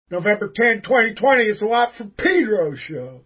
November 10, 2020 is the Watt from Pedro show.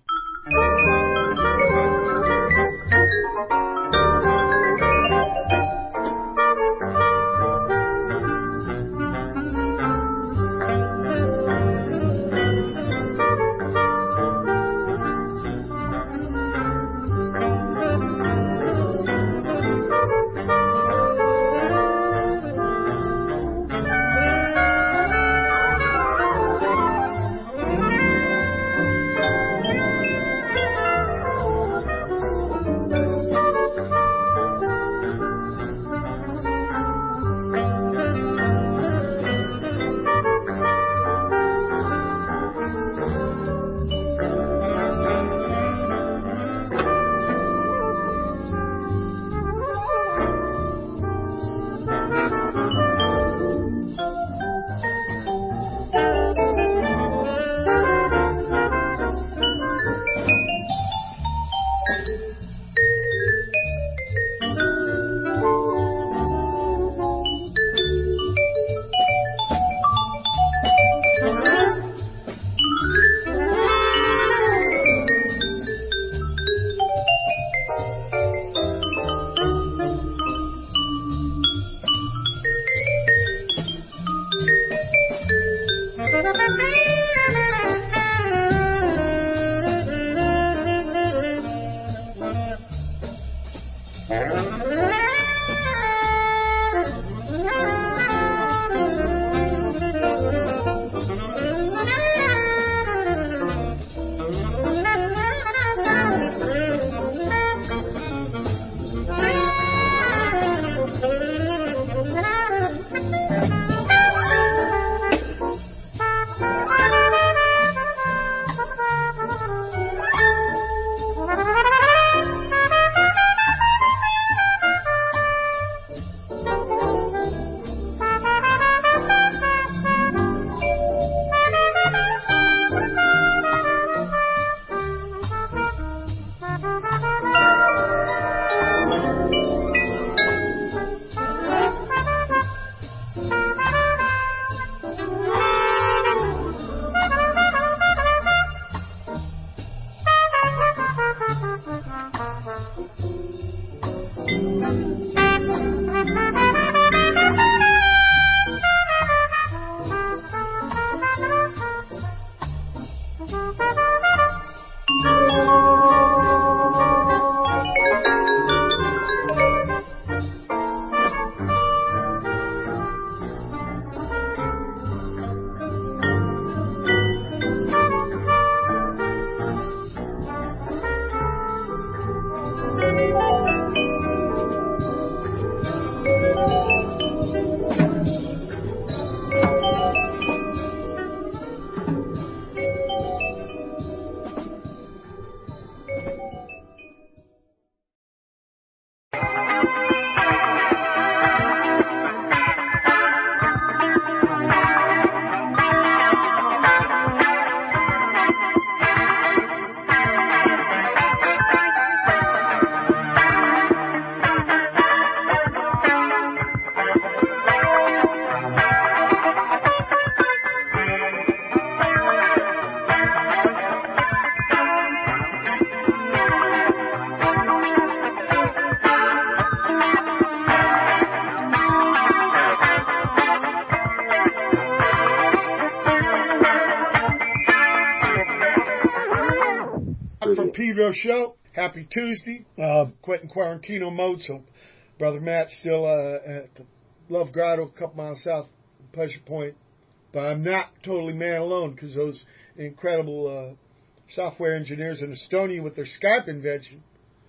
Pedro show. Happy Tuesday. Quentin Quarantino mode, so Brother Matt's still at the Love Grotto, a couple miles south of Pleasure Point. But I'm not totally man alone because those incredible software engineers in Estonia with their Skype invention.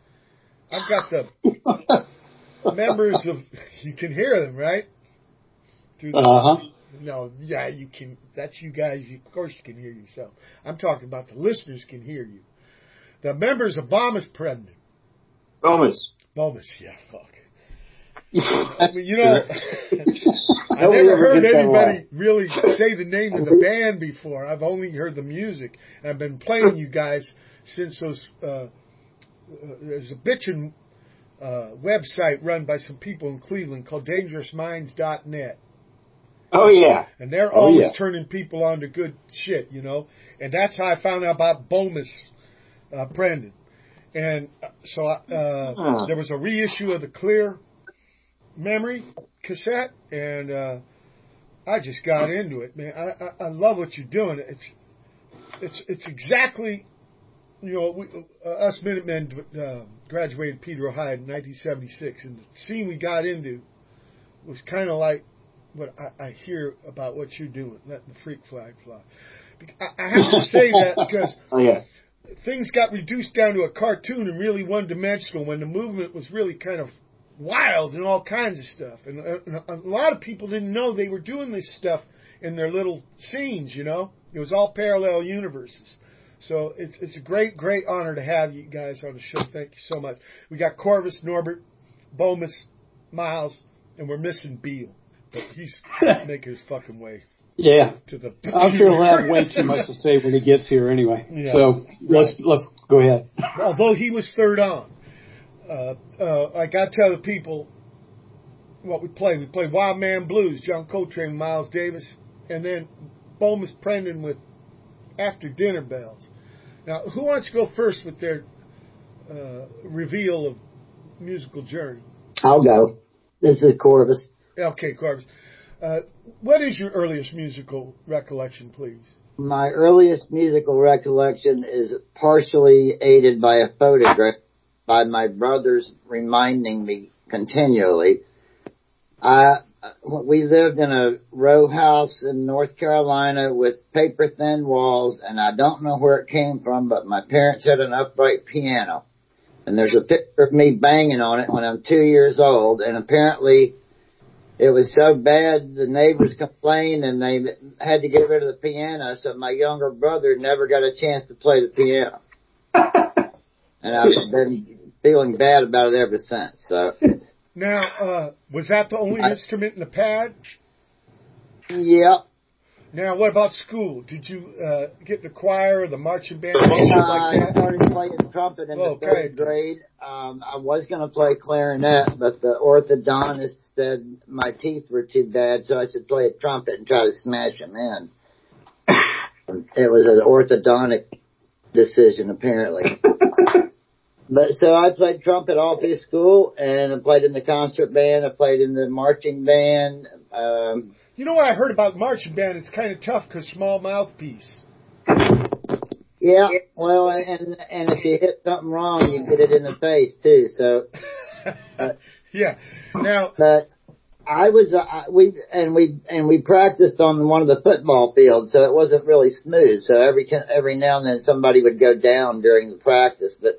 I've got the members of, you can hear them, right? No, yeah, you can. That's you guys. Of course you can hear yourself. I'm talking about the listeners can hear you. The members of Bomis Pregnant. Bomis, yeah, fuck. I mean, you know, I never heard anybody really say the name of the band before. I've only heard the music. And I've been playing you guys since those, there's a bitchin' website run by some people in Cleveland called DangerousMinds.net. Oh, yeah. And they're always turning people on to good shit, you know. And that's how I found out about Bomis Prendin. And so there was a reissue of the Clear Memory cassette, and I just got into it, man. I love what you're doing. It's exactly, you know, us Minutemen graduated Peter Hyde in 1976, and the scene we got into was kind of like what I hear about what you're doing, letting the freak flag fly. I have to say that because things got reduced down to a cartoon and really one-dimensional when the movement was really kind of wild and all kinds of stuff. And a lot of people didn't know they were doing this stuff in their little scenes, you know. It was all parallel universes. So it's a great, great honor to have you guys on the show. Thank you so much. We got Corvus, Norbert, Bomis, Miles, and we're missing Beal. But he's making his fucking way. Yeah. I'm sure he'll have way too much to say when he gets here anyway. Yeah. So let's go ahead. Although he was third on. Like I tell the people what we play. We play Wild Man Blues, John Coltrane, Miles Davis, and then Bomis Prendin with After Dinner Bells. Now, who wants to go first with their reveal of musical journey? I'll go. This is Corvus. Okay, Corvus. What is your earliest musical recollection, please? My earliest musical recollection is partially aided by a photograph by my brothers reminding me continually. We lived in a row house in North Carolina with paper-thin walls, and I don't know where it came from, but my parents had an upright piano. And there's a picture of me banging on it when I'm 2 years old, and apparently it was so bad the neighbors complained and they had to get rid of the piano, so my younger brother never got a chance to play the piano. And I've been feeling bad about it ever since. So now, was that the only instrument in the pad? Yeah. Now, what about school? Did you get in the choir or the marching band or something like that? I started playing trumpet in the third grade. I was going to play clarinet, but the orthodontist said my teeth were too bad, so I should play a trumpet and try to smash them in. It was an orthodontic decision, apparently. But so I played trumpet all through school, and I played in the concert band. I played in the marching band. You know what I heard about marching band? It's kind of tough because small mouthpiece. Yeah, well, and if you hit something wrong, you get it in the face too. So yeah. Now, but I was we practiced on one of the football fields, so it wasn't really smooth. So every now and then somebody would go down during the practice. But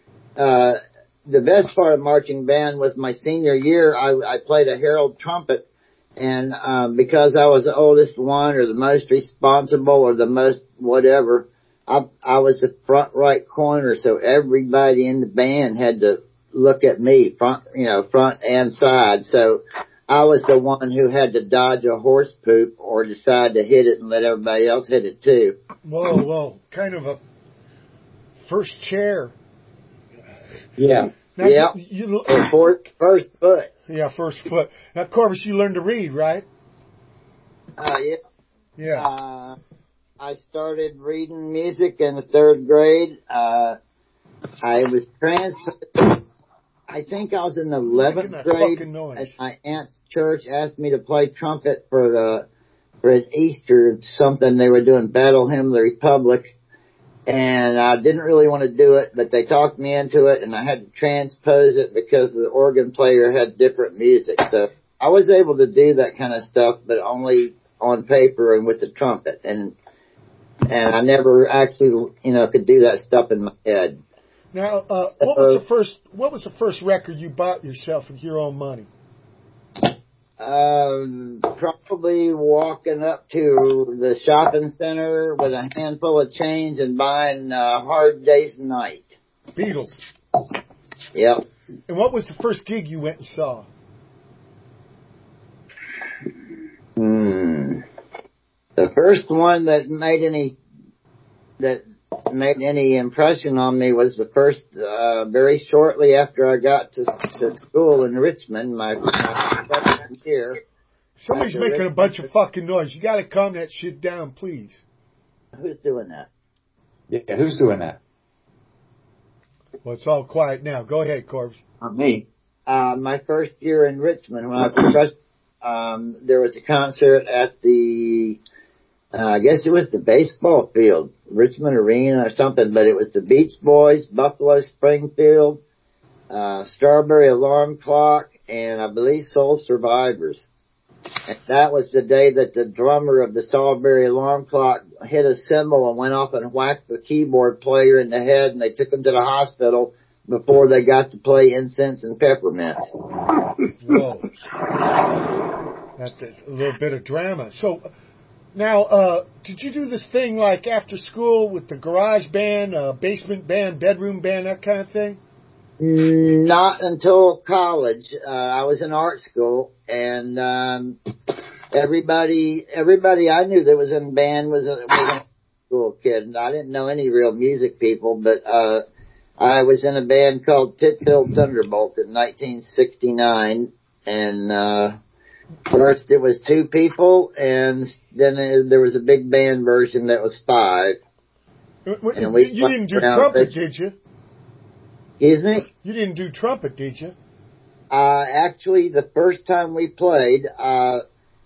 the best part of marching band was my senior year. I played a herald trumpet. And because I was the oldest one or the most responsible or the most whatever, I was the front right corner, so everybody in the band had to look at me, front and side. So I was the one who had to dodge a horse poop or decide to hit it and let everybody else hit it too. Whoa, kind of a first chair. Yeah. Now, yeah. First foot. Yeah, first foot. Now, Corvus, you learned to read, right? Yeah. Yeah. I started reading music in the third grade. I was transferred. I think I was in the 11th grade. At my aunt's church asked me to play trumpet for an Easter something. They were doing Battle Hymn of the Republic. And I didn't really want to do it, but they talked me into it, and I had to transpose it because the organ player had different music. So I was able to do that kind of stuff, but only on paper and with the trumpet. And I never actually, could do that stuff in my head. Now, what was the first record you bought yourself with your own money? Probably walking up to the shopping center with a handful of change and buying Hard Day's Night. Beatles. Yep. And what was the first gig you went and saw? The first one that made any impression on me was the first, very shortly after I got to school in Richmond, my freshman year. Somebody's making a bunch of fucking noise. You got to calm that shit down, please. Who's doing that? Yeah, who's doing that? Well, it's all quiet now. Go ahead, Corbs. Not me. My first year in Richmond, when I was a freshman, there was a concert at the, I guess it was the baseball field, Richmond Arena or something, but it was the Beach Boys, Buffalo Springfield, Strawberry Alarm Clock, and I believe Soul Survivors. And that was the day that the drummer of the Strawberry Alarm Clock hit a cymbal and went off and whacked the keyboard player in the head, and they took him to the hospital before they got to play Incense and Peppermints. Whoa. That's a little bit of drama. So, now, did you do this thing like after school with the garage band, basement band, bedroom band, that kind of thing? Not until college. I was in art school, and everybody I knew that was in band was a high school kid. And I didn't know any real music people, but I was in a band called Titfield Thunderbolt in 1969, and first it was 2 people, and then there was a big band version that was 5. And you didn't do trumpet, did you? Excuse me? You didn't do trumpet, did you? Actually, the first time we played, I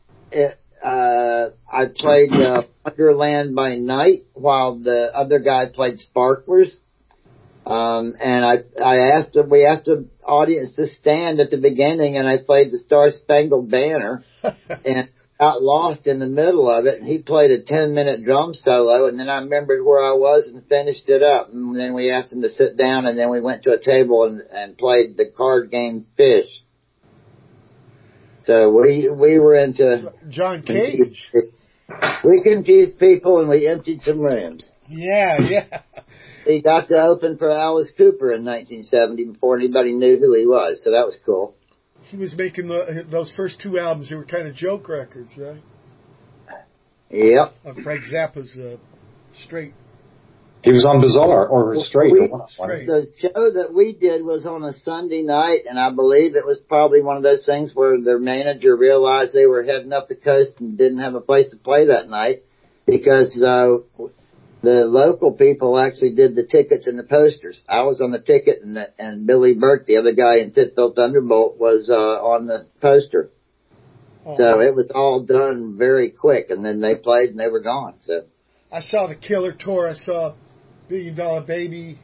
played Wonderland by Night while the other guy played Sparklers. And we asked the audience to stand at the beginning, and I played the Star Spangled Banner and got lost in the middle of it, and he played a 10-minute drum solo, and then I remembered where I was and finished it up, and then we asked him to sit down, and then we went to a table and played the card game Fish. So we were into John Cage. We confused people, and we emptied some rooms. Yeah. He got to open for Alice Cooper in 1970 before anybody knew who he was, so that was cool. He was making those first 2 albums. They were kind of joke records, right? Yep. Frank Zappa's Straight. He was on Bizarre or Straight. Straight. The show that we did was on a Sunday night, and I believe it was probably one of those things where their manager realized they were heading up the coast and didn't have a place to play that night because the local people actually did the tickets and the posters. I was on the ticket, and Billy Burke, the other guy in Titfield Thunderbolt, was on the poster. Oh. So it was all done very quick, and then they played and they were gone. So I saw the Killer tour. I saw $1 Billion Baby.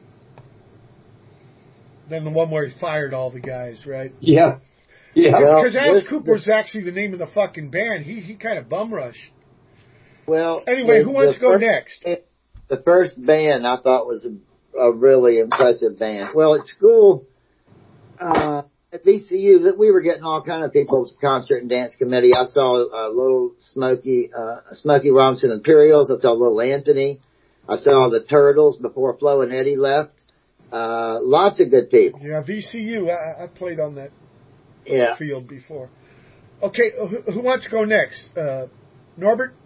Then the one where he fired all the guys, right? Yeah. Because Alice Cooper was actually the name of the fucking band. He kind of bum rushed. Well, anyway, who wants to go next? The first band I thought was a really impressive band. Well, at school, at VCU, that we were getting all kind of people's concert and dance committee. I saw little Smokey Robinson Imperials. I saw Little Anthony. I saw the Turtles before Flo and Eddie left. Lots of good people. Yeah, VCU. I played on that field before. Okay, who wants to go next? Norbert?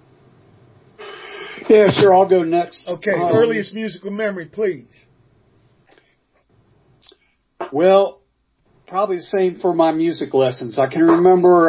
Yeah, sure, I'll go next. Okay, earliest musical memory, please. Well, probably the same for my music lessons. I can remember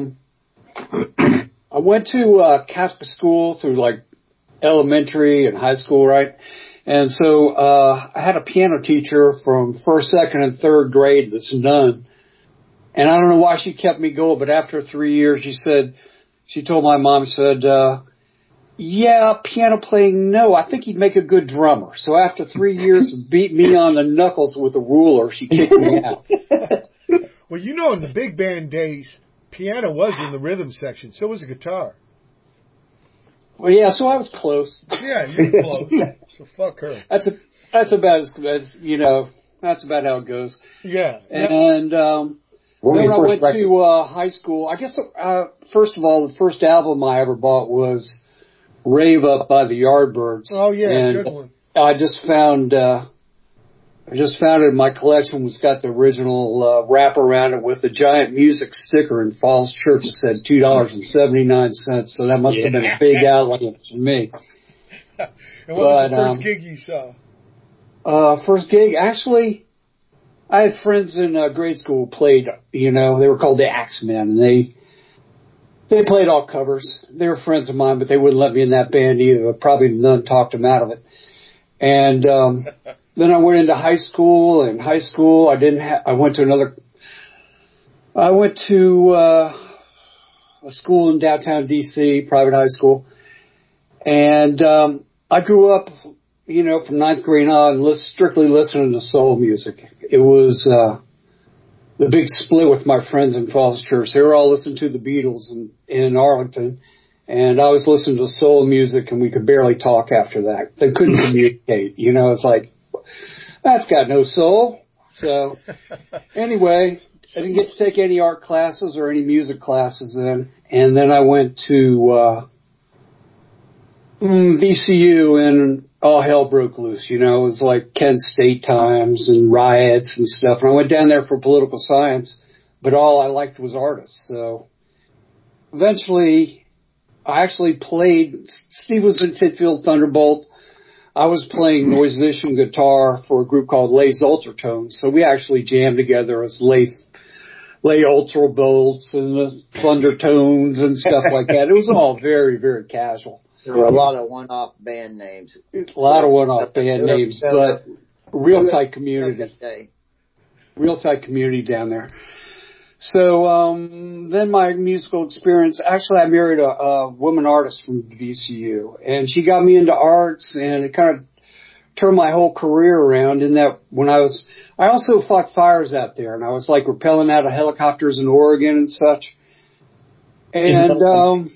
I went to Catholic school through like elementary and high school, right? And so I had a piano teacher from first, second, and third grade, this nun. And I don't know why she kept me going, but after 3 years, she told my mom, yeah, piano playing, no, I think he'd make a good drummer. So after 3 years of beating me on the knuckles with a ruler, she kicked me out. Well, you know, in the big band days, piano was in the rhythm section. So was the guitar. Well, yeah, so I was close. Yeah, you were close. So fuck her. That's about as you know, that's about how it goes. Yeah. And when I went to high school, I guess first of all, the first album I ever bought was Rave Up by the Yardbirds. Oh yeah, and good one. I just found it in my collection. Was got the original wrap around it with the giant music sticker in Falls Church that said $2.79. So that must have been a big outlay for me. And what was the first gig you saw? First gig, actually, I had friends in grade school who played. You know, they were called the Axemen, and They played all covers. They were friends of mine, but they wouldn't let me in that band either. Probably none talked them out of it. And then I went into high school. And high school, I went to a school in downtown D.C., private high school. And I grew up, from ninth grade on, strictly listening to soul music. It was the big split with my friends in Falls Church. They were all listening to the Beatles in Arlington, and I was listening to soul music, and we could barely talk after that. They couldn't communicate. It's like, that's got no soul. So anyway, I didn't get to take any art classes or any music classes then. And then I went to VCU, and all hell broke loose. It was like Kent State times and riots and stuff. And I went down there for political science, but all I liked was artists. So eventually I actually played. Steve was in Titfield Thunderbolt. I was playing noise edition guitar for a group called Lay's Ultratones. So we actually jammed together as Lay Ultrabolts and the Thundertones and stuff like that. It was all very, very casual. There were a lot of one-off band names. A lot of one-off band names, but real tight community. Real tight community down there. So then my musical experience, actually I married a woman artist from VCU, and she got me into arts, and it kind of turned my whole career around in that I also fought fires out there, and I was like rappelling out of helicopters in Oregon and such. And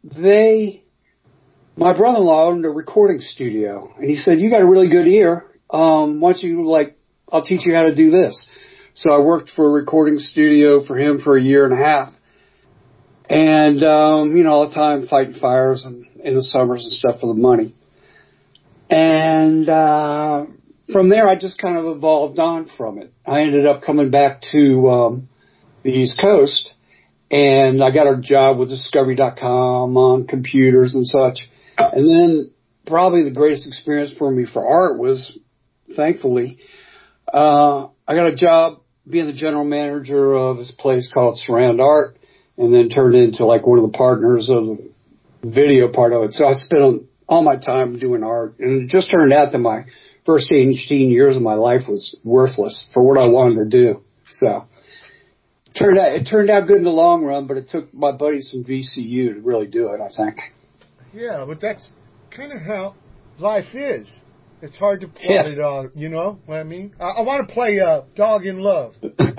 my brother-in-law owned a recording studio, and he said, "You got a really good ear. Why don't you, I'll teach you how to do this." So I worked for a recording studio for him for a year and a half. And, all the time fighting fires and in the summers and stuff for the money. And from there, I just kind of evolved on from it. I ended up coming back to the East Coast, and I got a job with Discovery.com on computers and such. And then probably the greatest experience for me for art was, thankfully, I got a job being the general manager of this place called Surround Art, and then turned into one of the partners of the video part of it. So I spent all my time doing art, and it just turned out that my first 18 years of my life was worthless for what I wanted to do. So it turned out good in the long run, but it took my buddies from VCU to really do it, I think. Yeah, but that's kind of how life is. It's hard to plot it all, you know what I mean? I want to play Dog in Love. Dog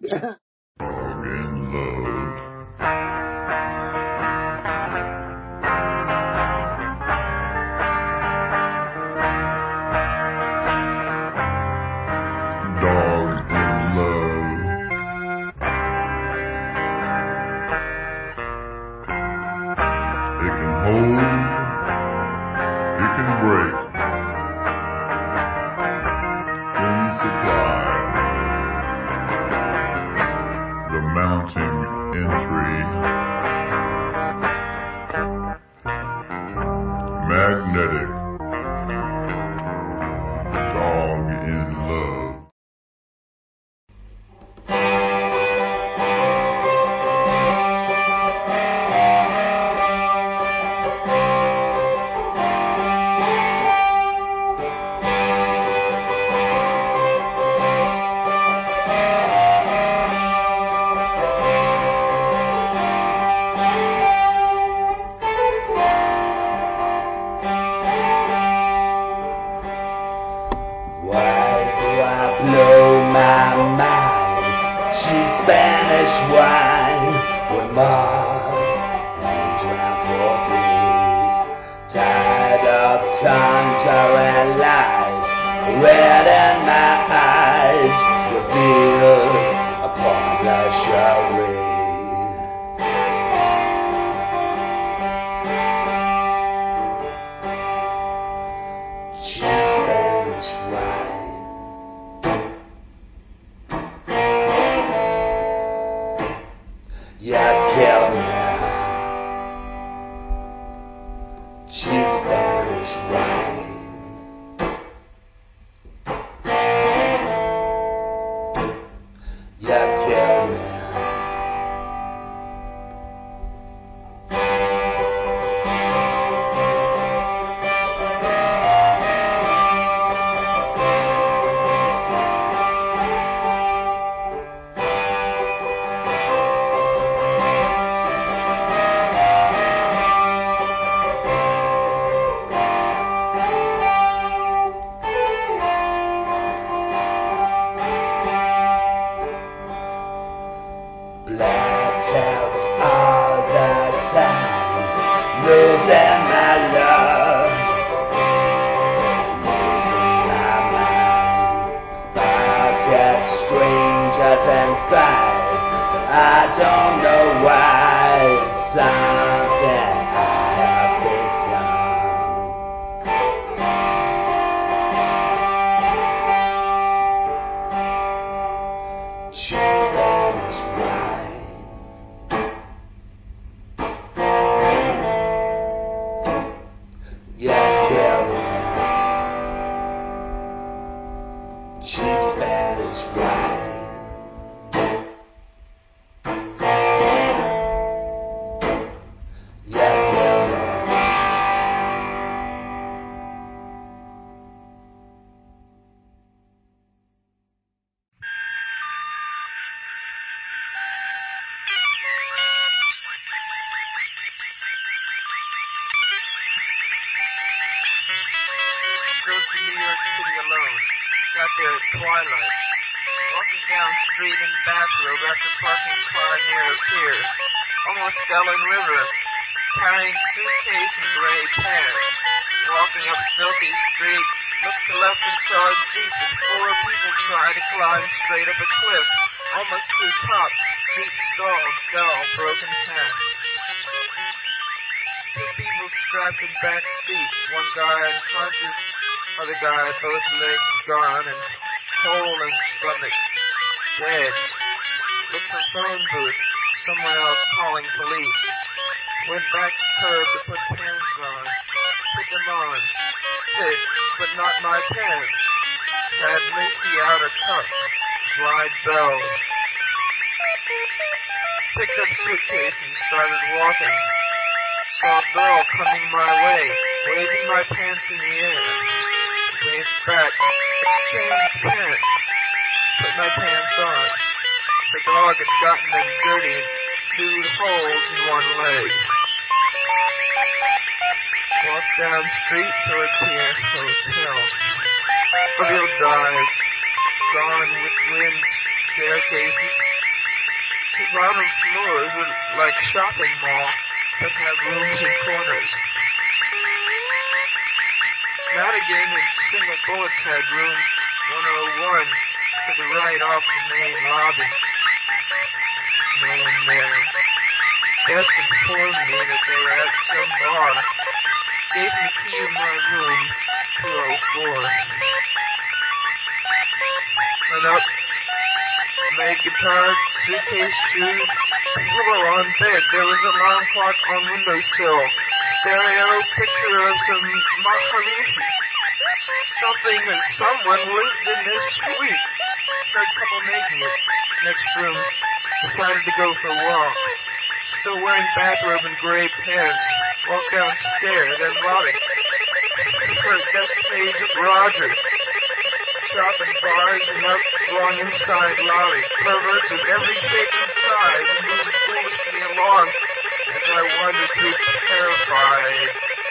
in love. Dog in love. It can hold, it can break. The mounting entry. Magnetic. Dog in love. York City alone. Got there at twilight. Walking down street in bathrobe after parking car near a pier. Almost fell in river. Carrying suitcase and gray pants. Walking up filthy street. Looked to left and saw a jeep with 4 people trying to climb straight up a cliff. Almost to the top. Jeep stalled, fell, broken half. 2 people strapped in back seats. One guy unconscious, other guy both legs gone and hole in stomach. Dead. Looked for phone booth. Someone else calling police. Went back to curb to put pants on. Put them on. Fit, but not my pants. Had lacy outer cuff. Slide bells. Picked up suitcase and started walking. Saw a girl coming my way, waving my pants in the air. Waved back. Exchanged pants. Put my pants on. Her dog had gotten them dirty and chewed holes in one leg. Walked down street toward Pier Hotel. Real dive. Gone with wind staircases. The bottom floors were like shopping mall, but have rooms and corners. Madigan and Single Bullets had room 101 to the right off the main lobby. No one there. Guest informed me that they were at some bar. Gave me the key to my room, 204. Went up, made guitar, suitcase, shoes, pillow on bed. There was an alarm clock on windowsill. Stereo, picture of some Maharishi. Something or someone lived in this suite. Heard couple making it. Next room. Decided to go for a walk. Still wearing bathrobe and gray pants. Walked downstairs, then lobby. First desk page of Roger. Shopping bars and up long inside lobby. Perverts of every shape and size moved foolishly along as I wandered through terrified.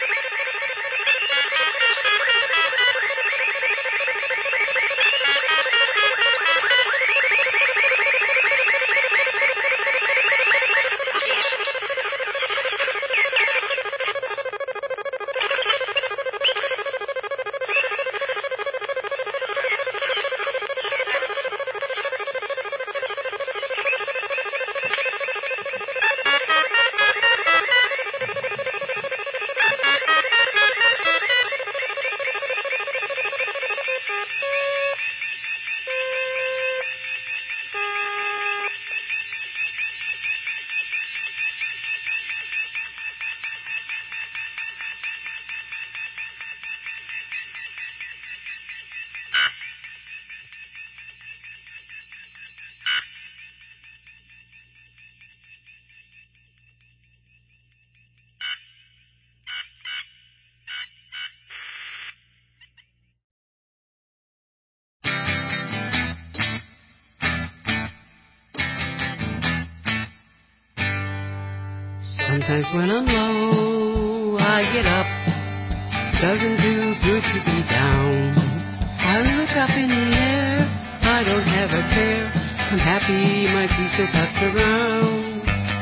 Sometimes when I'm low, I get up. Doesn't do good to be down. I look up in the air. I don't have a care. I'm happy my feet still touch the ground.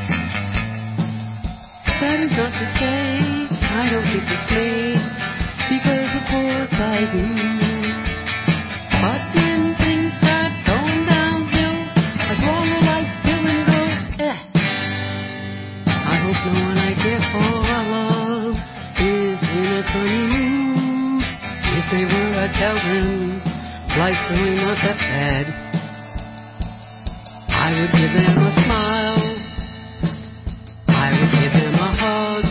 That is not to say I don't get dismayed, because of course I do. But when things start going downhill, I swallow like spill and go, I hope no one I care for or love is in a funny mood. If they were, I'd tell them life's really not that bad. I would give them a smile. I would give them a hug.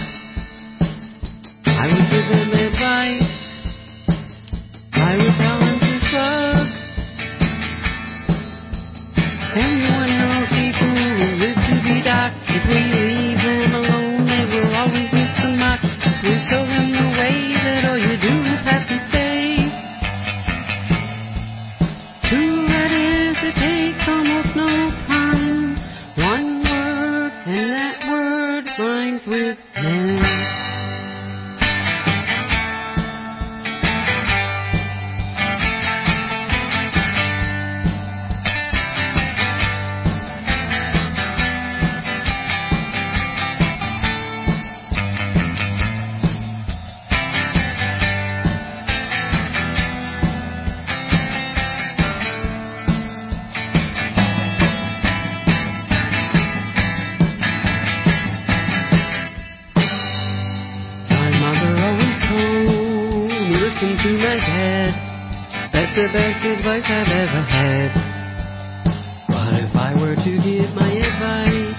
I would give them advice. I would tell them to shrug. Everyone knows people who live to be docked. If we leave them alone, they will always miss the mark. We show them the way that all you do is have to stay. True that is, it takes almost no time. One word, and that word rhymes with man. listen to my dad. That's the best advice I've ever had. But if I were to give my advice,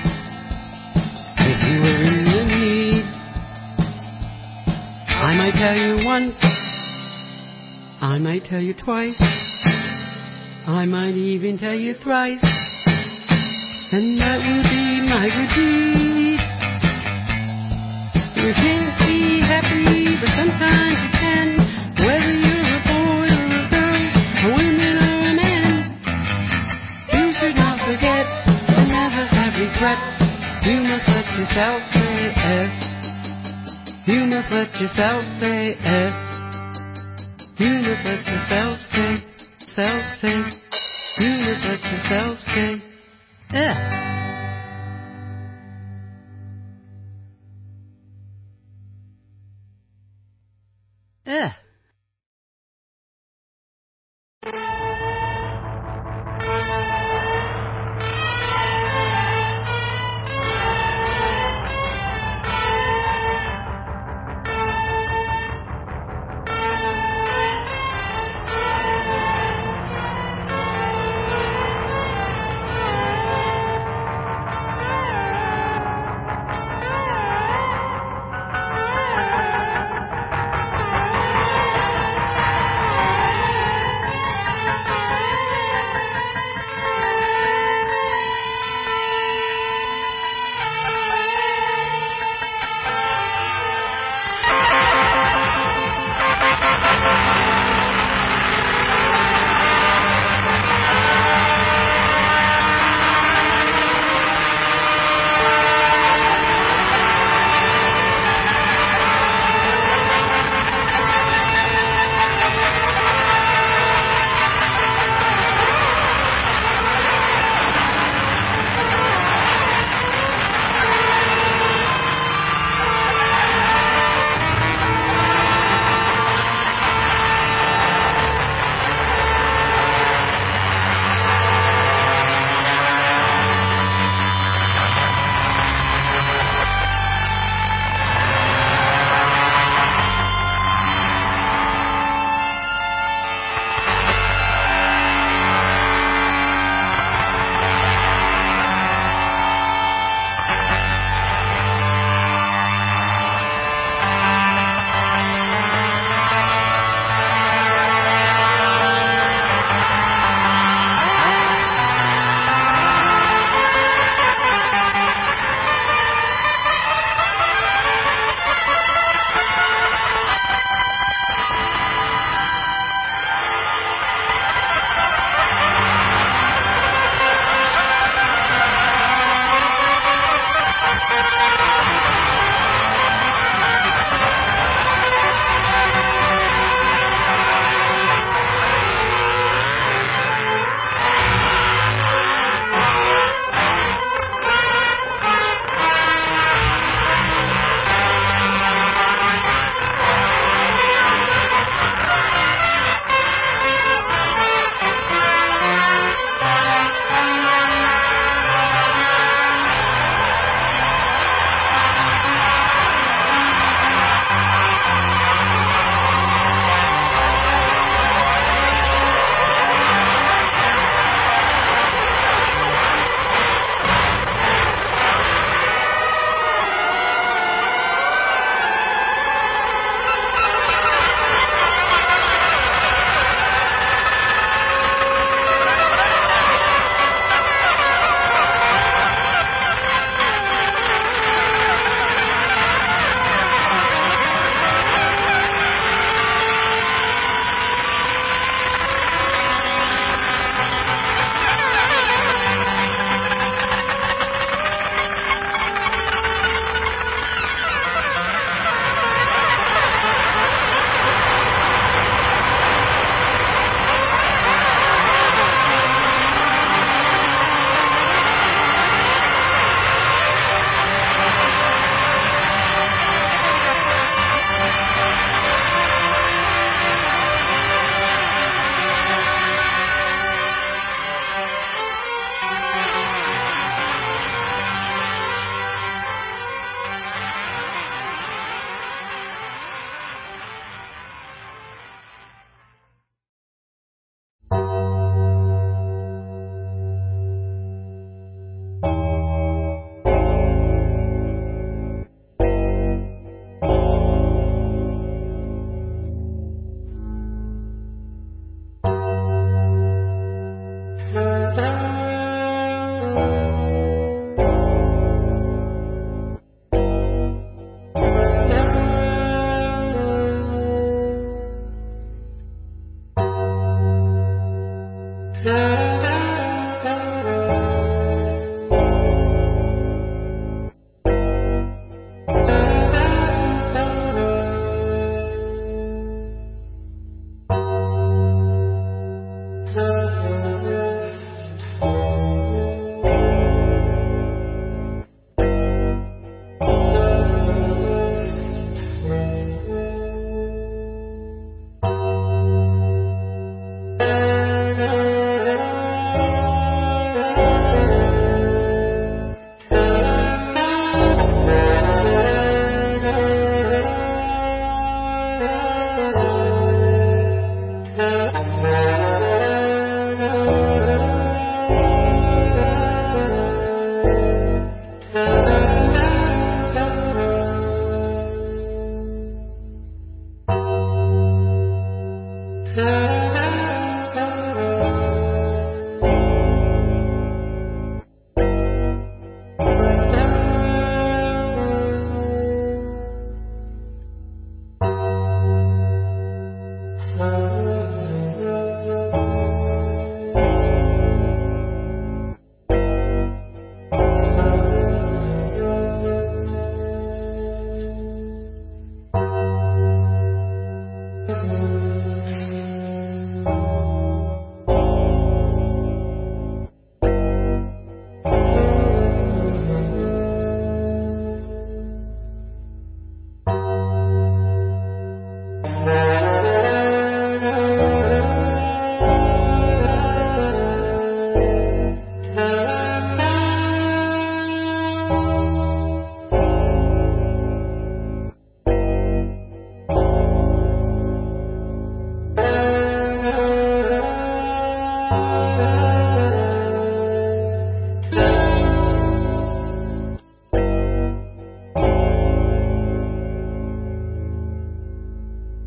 if you were in the need, I might tell you once, I might tell you twice, I might even tell you thrice, and that would be my good deed. You can't be happy, but sometimes you can, whether you're a boy or a girl, a woman or a man. You should not forget to never have regrets. You must let yourself say You must let yourself say You must let yourself say You must let yourself say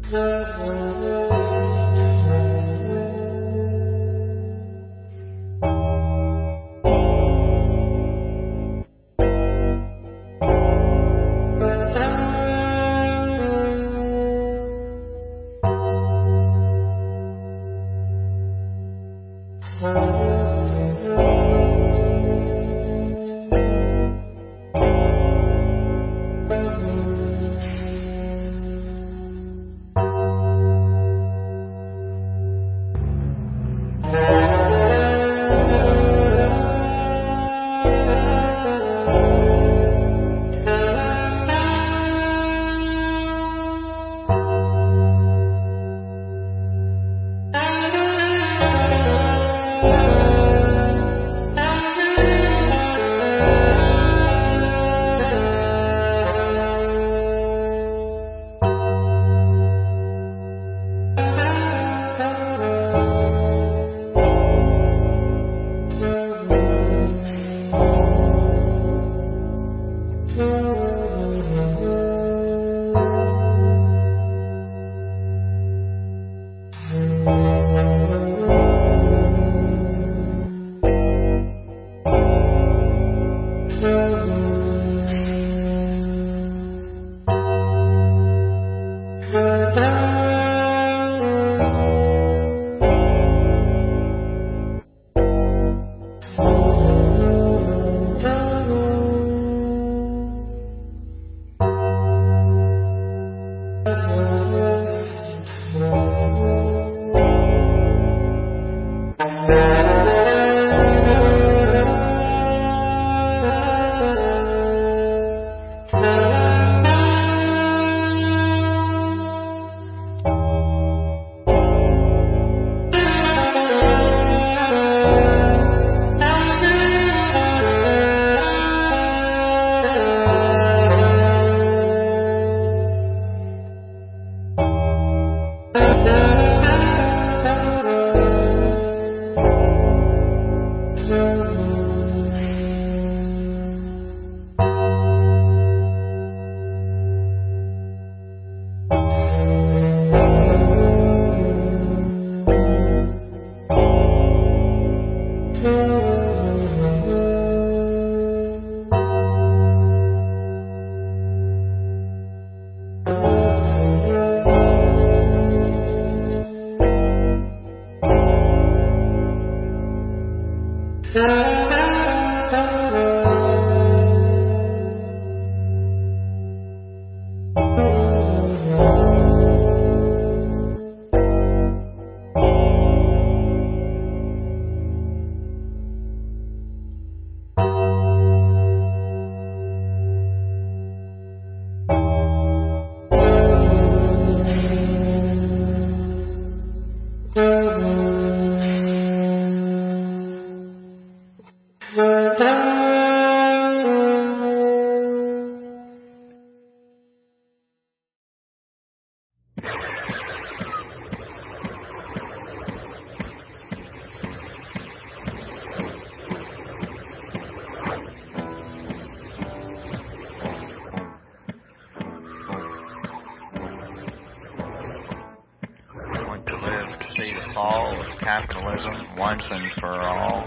Capitalism once and for all.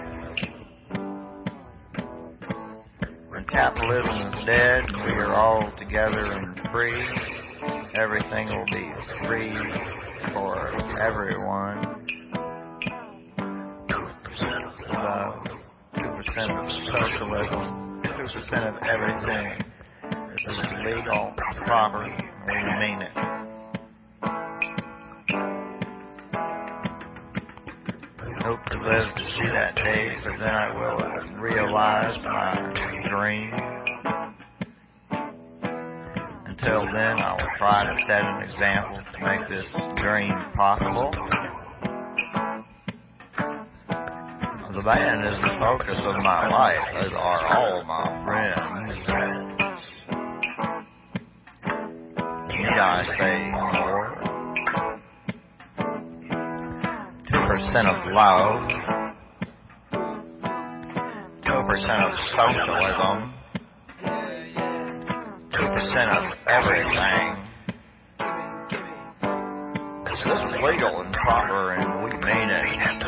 When capitalism is dead and we are all together and free, everything will be free for everyone. 2% of love, 2% of socialism, 2% of everything. This is legal, proper, and we mean it. Hope to live to see that day, for then I will realize my dream. Until then, I will try to set an example to make this dream possible. The band is the focus of my life, as are all my friends. Need I say more? 2% of love, 2% of socialism, 2% of everything. is legal and proper, and we mean it.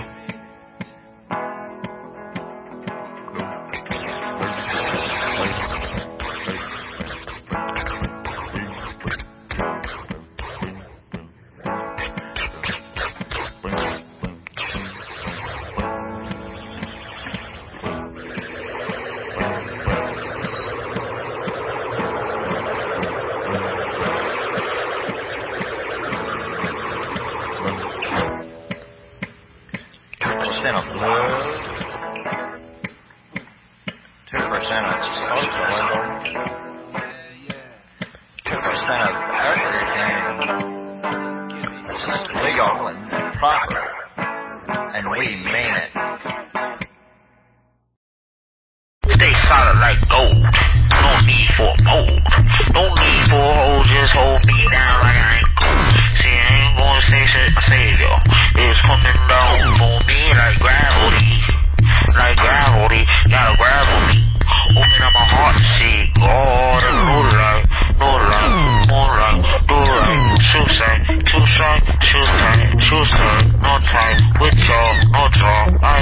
No time with y'all, no draw.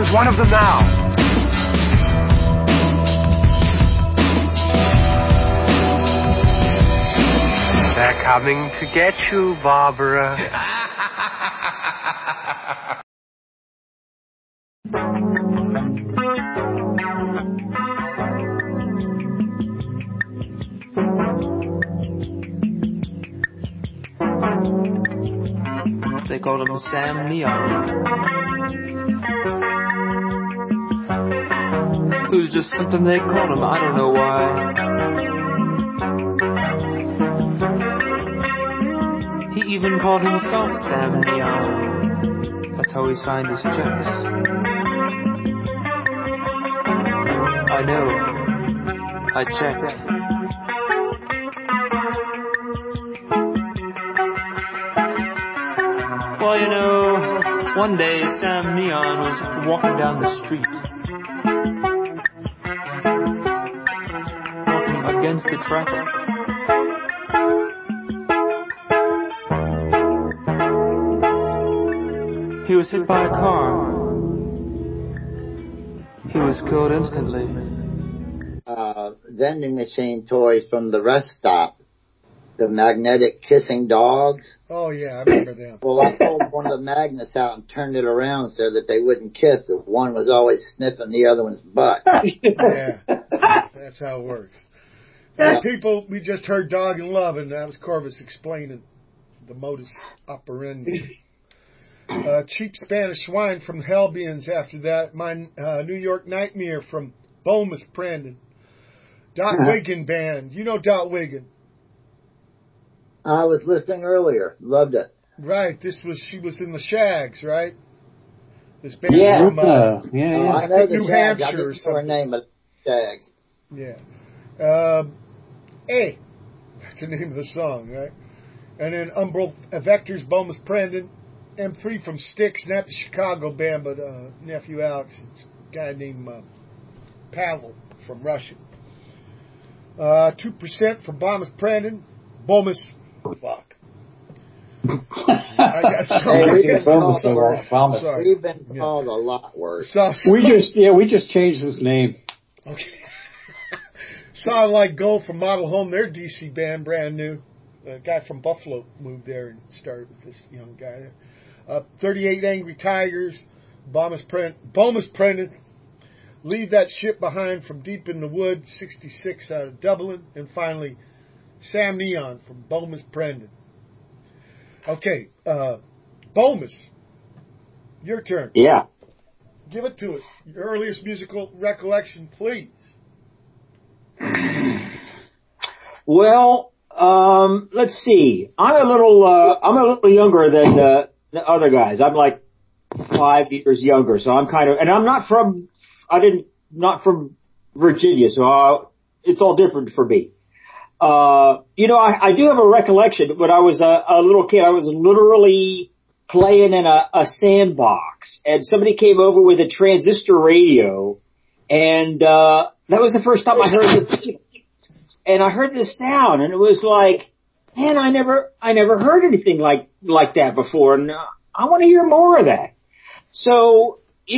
There's one of them now. They're coming to get you, Barbara. They called him Sam Neon. It was just something they called him, I don't know why. He even called himself Sam Neon. That's how he signed his checks. I know. I checked. Well, you know, one day Sam Neon was walking down the street. Walking against the traffic. He was hit by a car. He was killed instantly. Vending machine toys from the rest stop. The magnetic kissing dogs. Oh, yeah, I remember them. Well, I pulled one of the magnets out and turned it around so that they wouldn't kiss. The one was always sniffing the other one's butt. Yeah, that's how it works. And people, we just heard Dog and Love, and that was Corvus explaining the modus operandi. Cheap Spanish Wine from Hellbeans after that. My New York Nightmare from Bomas Brandon. Dot Wiggin Band. You know Dot Wiggin. I was listening earlier. Loved it. Right. She was in the Shags, right? This band from I know the New Shags. Hampshire I or didn't know her something. name, but Shags. Yeah. A. That's the name of the song, right? And then Umbral Vectors, Bomas Brandon. M3 from Styx, not the Chicago band, but nephew Alex. It's a guy named Pavel from Russia. 2% from Bomas Brandon. Bomas. Fuck. I got Sorry. We've been called a lot worse. We just changed his name. Okay. Saw Like Gold from Model Home. Their DC band, brand new. A guy from Buffalo moved there and started with this young guy there. 38 Angry Tigers. Bomas Prendon. Leave That Shit Behind from Deep in the Woods. 66 out of Dublin. And finally, Sam Neon from Bomas Prendon. Okay, Bomas, your turn. Yeah. Give it to us. Your earliest musical recollection, please. Well, let's see. I'm a little younger than the other guys. I'm like 5 years younger, so I'm and I'm not from Virginia, so it's all different for me. I do have a recollection. When I was a little kid, I was literally playing in a sandbox, and somebody came over with a transistor radio, and that was the first time I heard it. And I heard this sound, and it was like, man, I never heard anything like that before, and I want to hear more of that. So,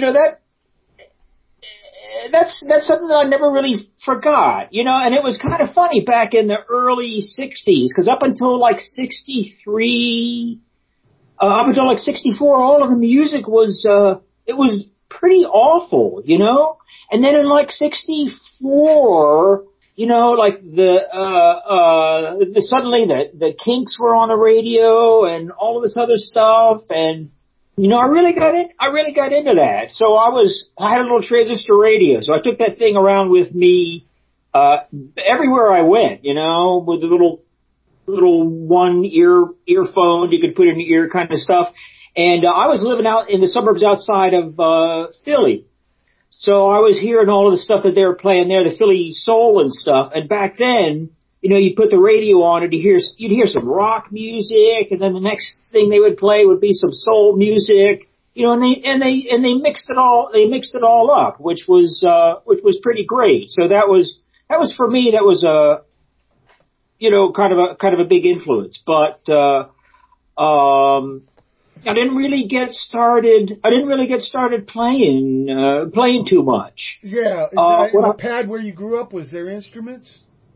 that's something that I never really forgot, and it was kind of funny back in the early 60s, because up until like 63, up until like 64, all of the music was, it was pretty awful, and then in like 64, like suddenly the Kinks were on the radio and all of this other stuff, and I really got into that. So I had a little transistor radio, so I took that thing around with me everywhere I went, with a little one earphone you could put in your ear kind of stuff. And I was living out in the suburbs outside of Philly. So I was hearing all of the stuff that they were playing there, the Philly soul and stuff. And back then, you'd put the radio on and you'd hear some rock music, and then the next thing they would play would be some soul music, and they mixed it all up, which was pretty great. So that was for me, that was kind of a big influence. But I didn't really get started playing too much. Yeah. In the pad where you grew up, was there instruments?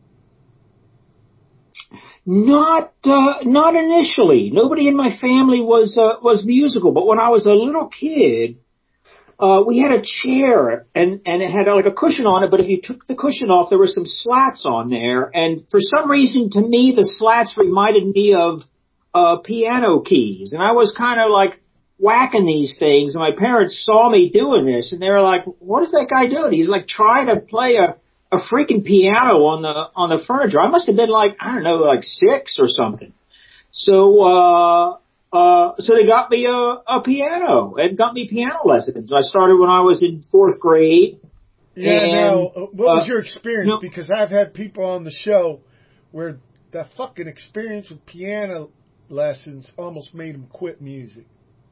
Not initially. Nobody in my family was musical, but when I was a little kid, we had a chair and it had like a cushion on it, but if you took the cushion off, there were some slats on there, and for some reason to me, the slats reminded me of piano keys, and I was kind of like whacking these things, and my parents saw me doing this, and they were like, what is that guy doing? He's like trying to play a freaking piano on the furniture. I must have been like, I don't know, like 6 or something. So they got me a piano and got me piano lessons. I started when I was in 4th grade. Yeah, now, what was your experience? Because I've had people on the show where that fucking experience with piano lessons almost made them quit music.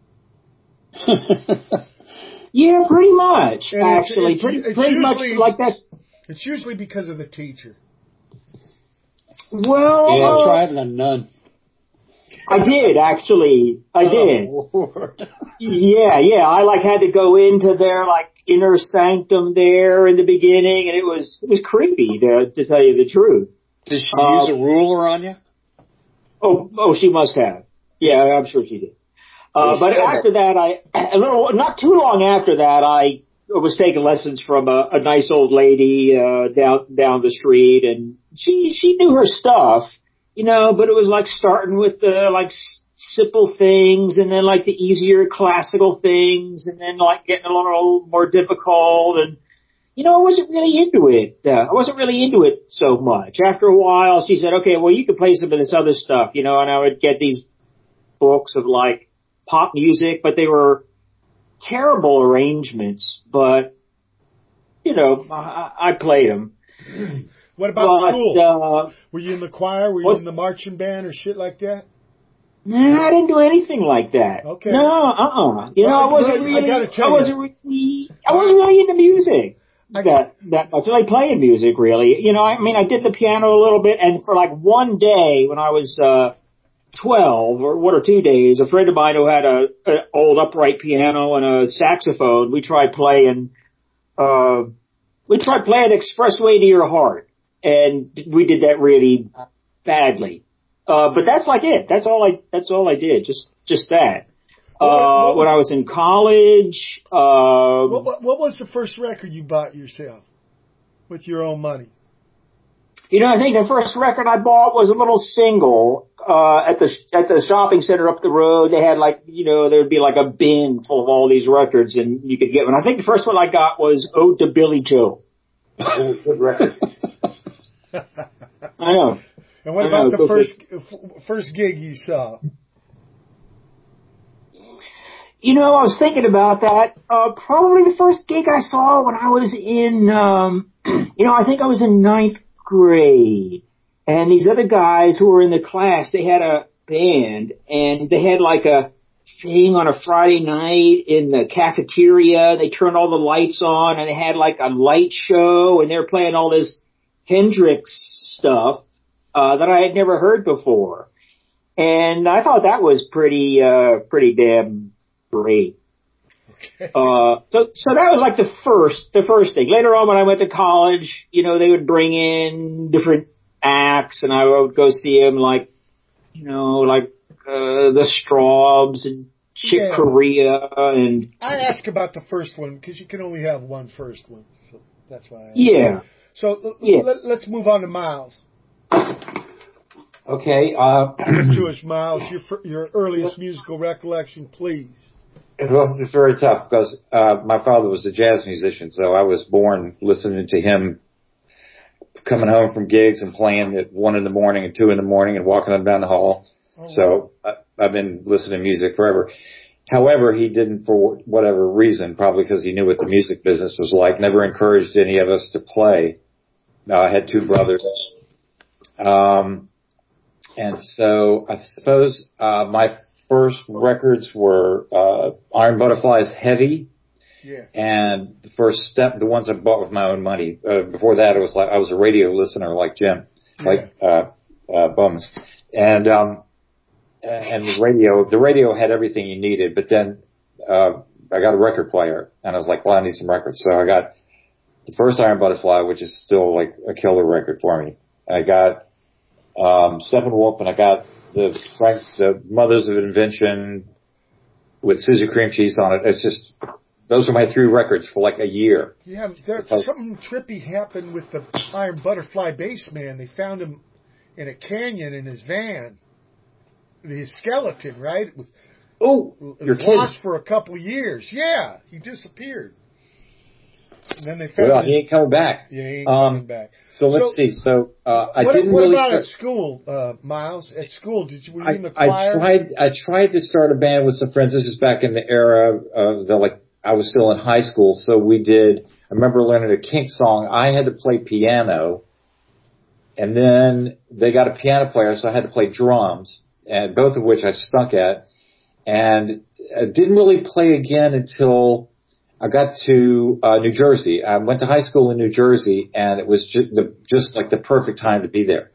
Yeah, pretty much, and actually. It's pretty much like that. It's usually because of the teacher. Well, yeah, I tried and none. I did, actually. I did. Lord. Yeah. I had to go into their inner sanctum there in the beginning, and it was creepy to tell you the truth. Did she use a ruler on you? Oh, she must have. Yeah, I'm sure she did. But after that, not too long after that, I was taking lessons from a nice old lady down the street, and she knew her stuff, but it was like starting with the simple things, and then the easier classical things, and then getting a little more difficult, and I wasn't really into it. I wasn't really into it so much. After a while, she said, "Okay, well, you can play some of this other stuff," and I would get these books of pop music, but they were terrible arrangements, but I played them. What about school? Were you in the choir? Were you in the marching band or shit like that? No, I didn't do anything like that. Okay. No, I wasn't really into music that much. I playing music really. I did the piano a little bit, and for one day when I was 12 or 1 or 2 days, a friend of mine who had an old upright piano and a saxophone, we tried playing Expressway to Your Heart, and we did that really badly. But that's it. That's all I did. Just that. When I was in college, what was the first record you bought yourself with your own money? I think the first record I bought was a little single, at the shopping center up the road. They had there'd be a bin full of all these records, and you could get one. I think the first one I got was Ode to Billy Joe. Oh, good record. I know. And what about the first gig you saw? I was thinking about that. Probably the first gig I saw when I was in, I think I was in 9th grade, and these other guys who were in the class, they had a band, and they had a thing on a Friday night in the cafeteria. They turned all the lights on, and they had a light show, and they were playing all this Hendrix stuff that I had never heard before, and I thought that was pretty damn great. Okay. So that was the first thing. Later on when I went to college, they would bring in different acts, and I would go see them the Straubs and Chick Corea, and I ask about the first one because you can only have one first one, so that's why I asked. Yeah. So let's move on to Miles. Okay. To us, Miles, your earliest musical recollection, please. Well, it's very tough because my father was a jazz musician, so I was born listening to him coming home from gigs and playing at 1 in the morning and 2 in the morning and walking up down the hall. Oh, so I've been listening to music forever. However, he didn't, for whatever reason, probably because he knew what the music business was like, never encouraged any of us to play. I had 2 brothers. And so I suppose my first records were Iron Butterfly's Heavy. Yeah. And the first step, the ones I bought with my own money. Before that, it was I was a radio listener like Jim, Bums. And and the radio had everything you needed, but then, I got a record player and I was like, well, I need some records. So I got the first Iron Butterfly, which is still like a killer record for me. I got, Steppenwolf, and I got the Mothers of Invention with Susie Cream Cheese on it. It's just, those are my 3 records for like a year. Yeah, something trippy happened with the Iron Butterfly bass man. They found him in a canyon in his van. His skeleton, right? It was lost for a couple of years. Yeah, he disappeared. And then they found he ain't coming back. Yeah, he ain't coming back. So let's see. So what about at school, Miles? At school, were you in the choir? I tried to start a band with some friends. This is back in the era of I was still in high school. So we did. I remember learning a Kinks song. I had to play piano, and then they got a piano player, so I had to play drums, and both of which I stunk at. And I didn't really play again until I got to New Jersey. I went to high school in New Jersey, and it was just like the perfect time to be there.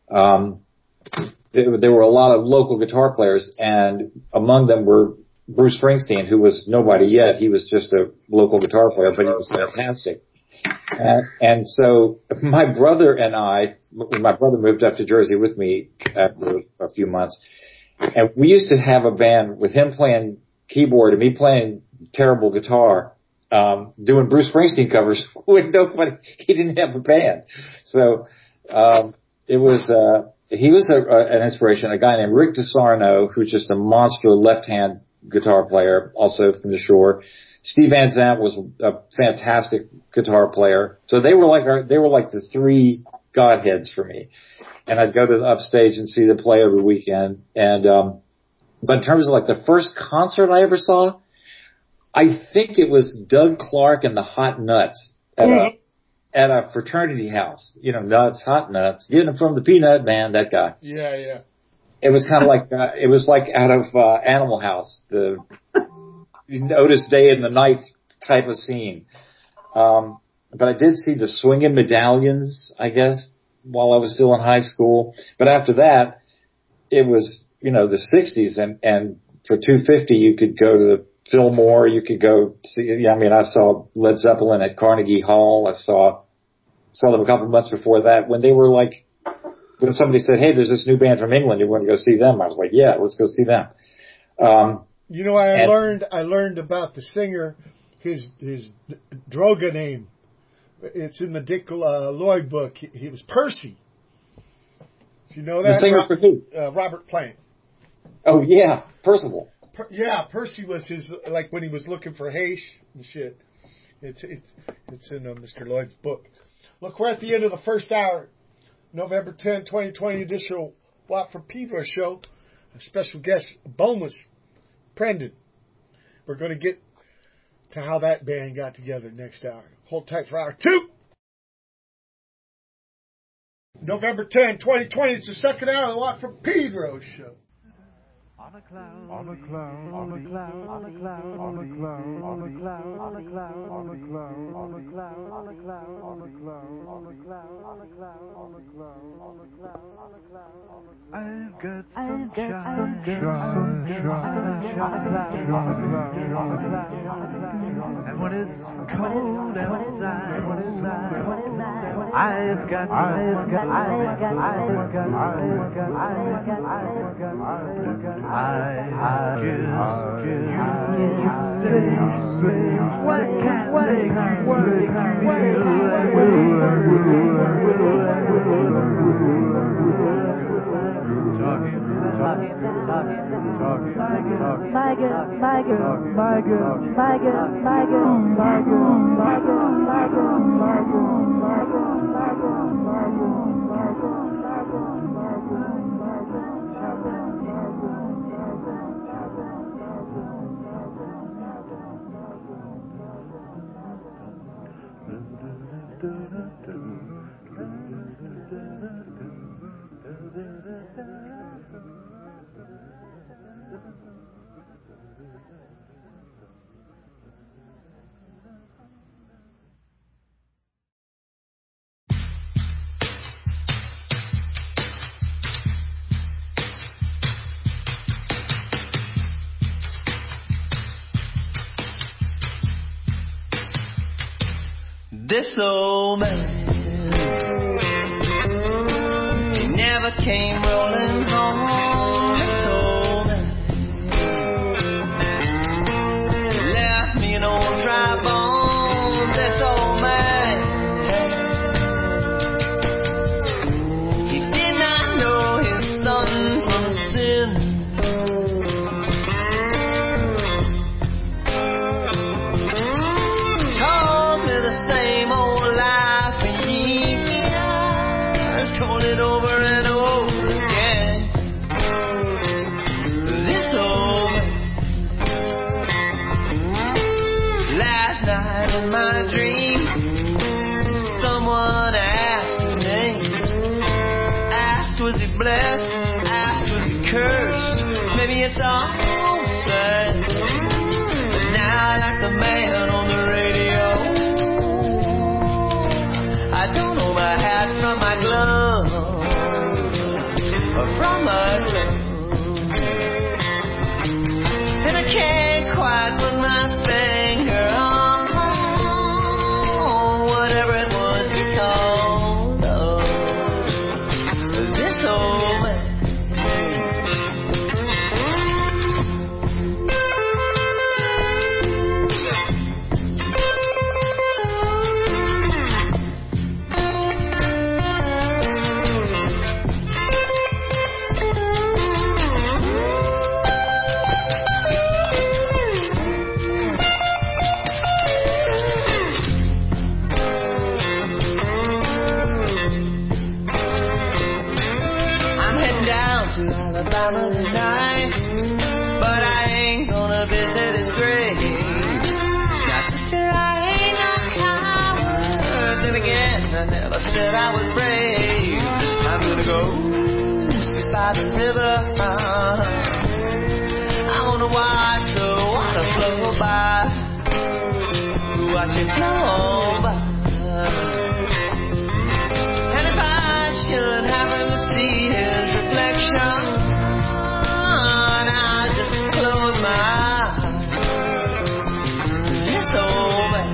There were a lot of local guitar players, and among them were Bruce Springsteen, who was nobody yet. He was just a local guitar player, but he was fantastic. And so my brother moved up to Jersey with me after a few months. And we used to have a band with him playing keyboard and me playing terrible guitar, doing Bruce Springsteen covers with nobody. He didn't have a band. So, he was an inspiration. A guy named Rick DeSarno, who's just a monster left-hand guitar player, also from the Shore. Steve Van Zandt was a fantastic guitar player. So they were like the 3 godheads for me. And I'd go to the upstage and see them play every weekend. And, but in terms of like the first concert I ever saw, I think it was Doug Clark and the Hot Nuts at a fraternity house. You know, Nuts, Hot Nuts, getting them from the Peanut Man, that guy. Yeah. It was kind of like, it was like out of, Animal House, the Otis Day in the Night type of scene. But I did see the Swingin' Medallions, I guess, while I was still in high school. But after that, it was, the 60s, and for $2.50 you could go to the Fillmore, you could go see, I saw Led Zeppelin at Carnegie Hall. I saw them a couple of months before that when they were like, when somebody said, hey, there's this new band from England, you want to go see them? I was like, yeah, let's go see them. I learned about the singer, his droga name. It's in the Dick Lloyd book. He was Percy. Do you know that? The singer for who? Robert Plant. Oh, yeah. Percival. Percy was his, like when he was looking for Haish and shit. It's in Mr. Lloyd's book. Look, we're at the end of the first hour. November 10, 2020 edition Watt from Pedro show. A special guest, Boneless Prendon. We're going to get to how that band got together next hour. Hold tight for hour 2. November 10, 2020. It's the second hour of the Watt from Pedro show. On a cloud, on a cloud, on a cloud, on a cloud, on a cloud, on a cloud, on a cloud, on a cloud, on a cloud, on a cloud, on a cloud, on a cloud, on a cloud, on a cloud, on a cloud, on a cloud, on a cloud. I've got sunshine, on a cloud, on a cloud, and when it's cold outside, I've got I just say, what can make you This old man, he never came rolling home. This old man, he left me an old dry bone. This old man, he did not know his son from sin. Told me the same old lie for years, told it over and over again. This old man, last night in my dream, someone asked his name. Asked was he blessed, asked was he cursed. Maybe it's all the same. But now like the man on the radio, I don't know my hat from my glove, or from my glove. And I can't quite put my finger on whatever it was you called love. This old man, Alabama tonight, but I ain't gonna visit his grave. Now, sister, I ain't no coward. Then again, I never said I was brave. I'm gonna go sit by the river. I wanna watch the water flow by, watch it flow by. And if I should happen to see his reflection, I'll just close my eyes. This old man,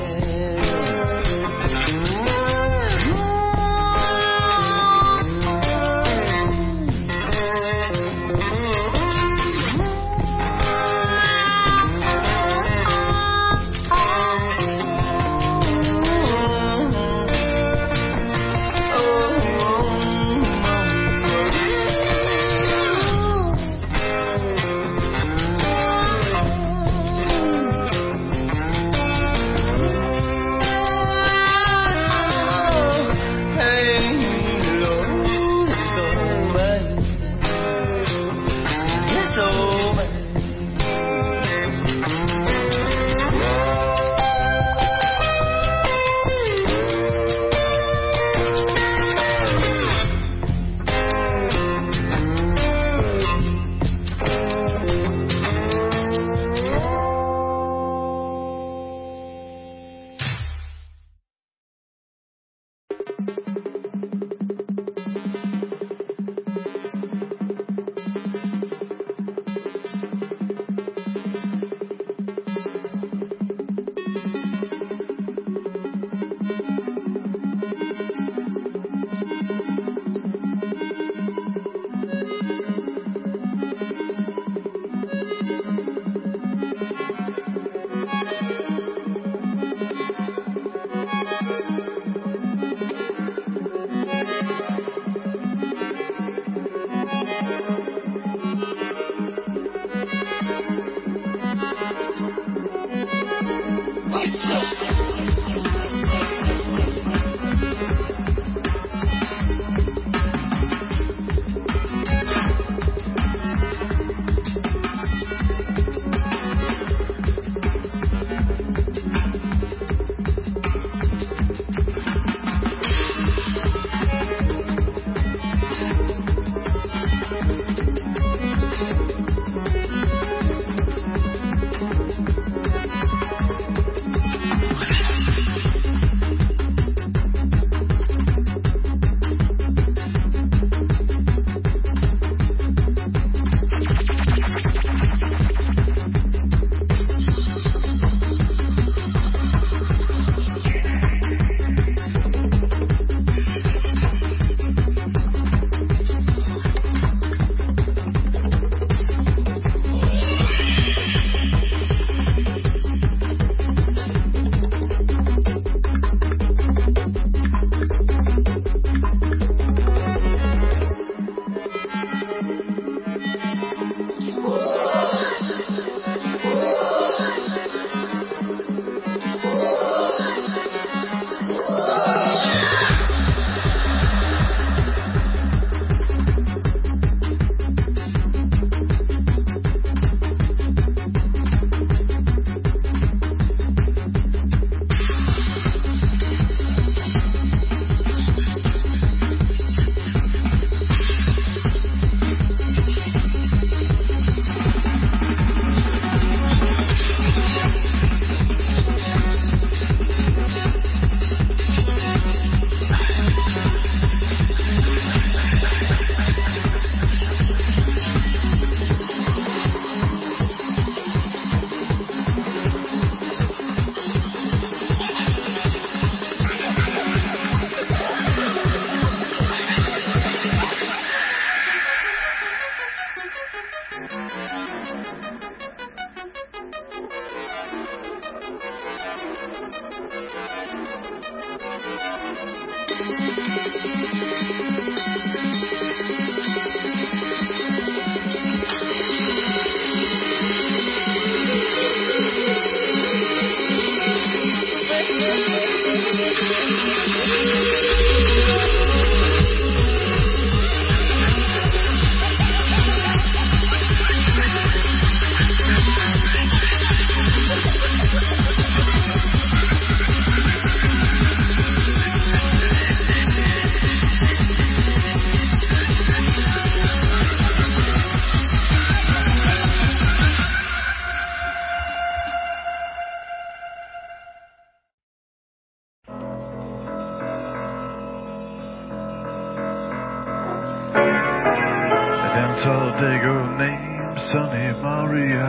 Talladega named Sunny Maria.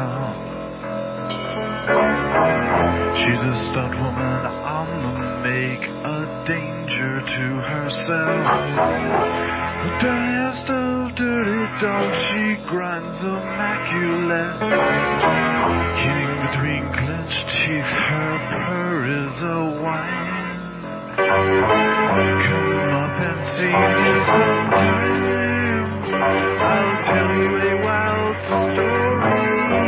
She's a stunt woman on the make, a danger to herself. The dirtiest of dirty dogs, she grinds immaculate. King between clenched teeth, her purr is a whine. Come up and see me sometime. I'll tell you a wild story.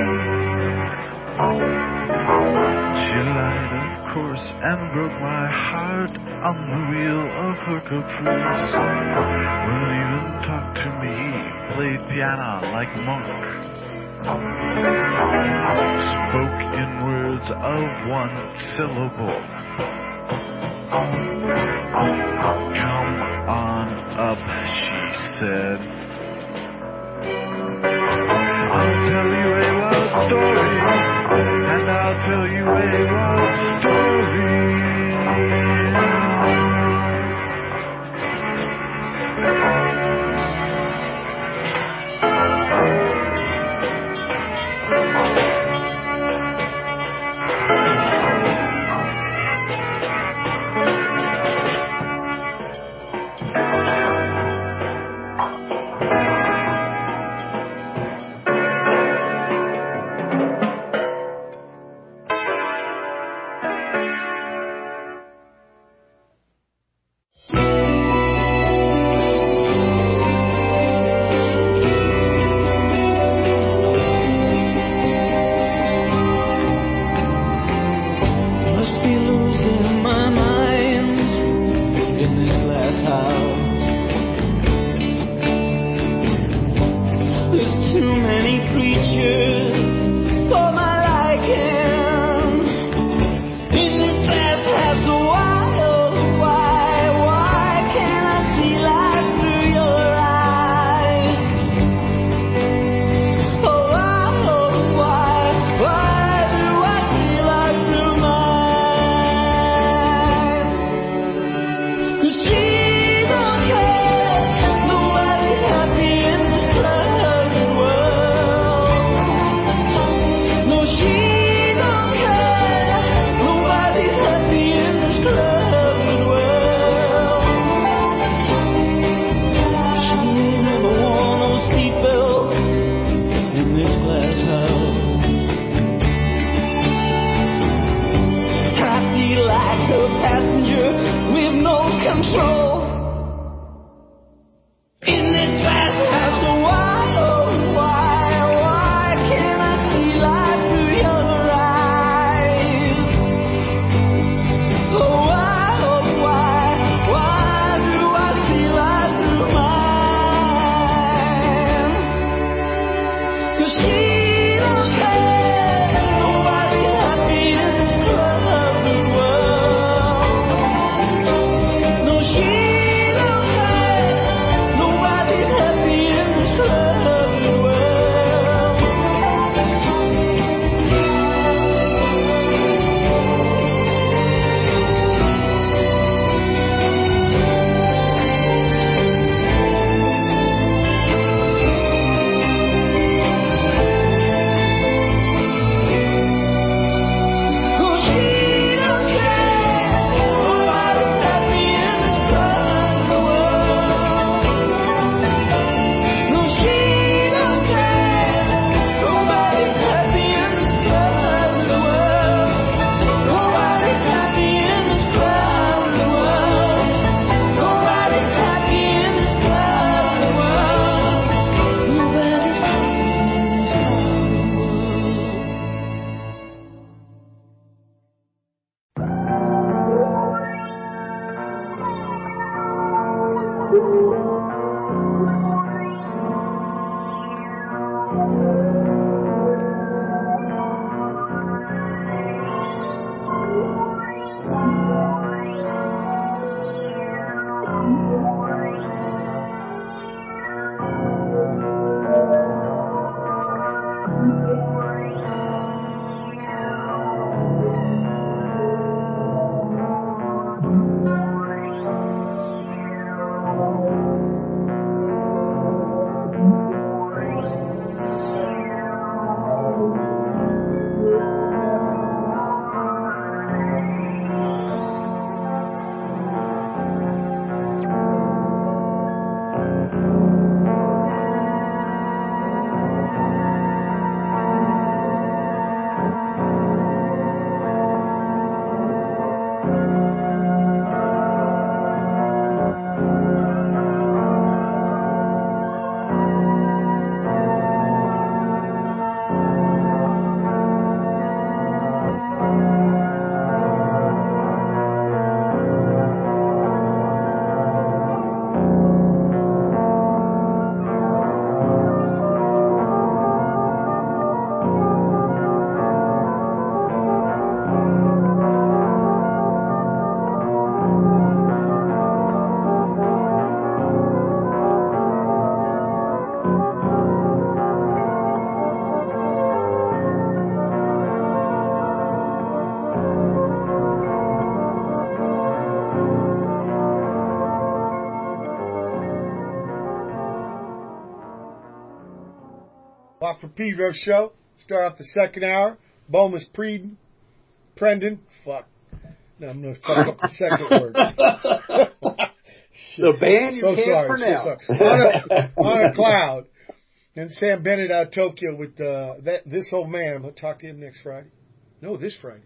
She lied, of course, and broke my heart on the wheel of her caprice. Wouldn't even talk to me, played piano like Monk. Spoke in words of one syllable. Come on up, she said. I'll tell you a love story, and I'll tell you a love story. She Watt from Pedro show. Start off the second hour. Bomis Prendon. Fuck. No, I'm going to fuck up the second word. The band you so can't sorry, pronounce. So on a cloud. And Sam Bennett out of Tokyo with this old man. I'm going to talk to him next Friday. No, this Friday.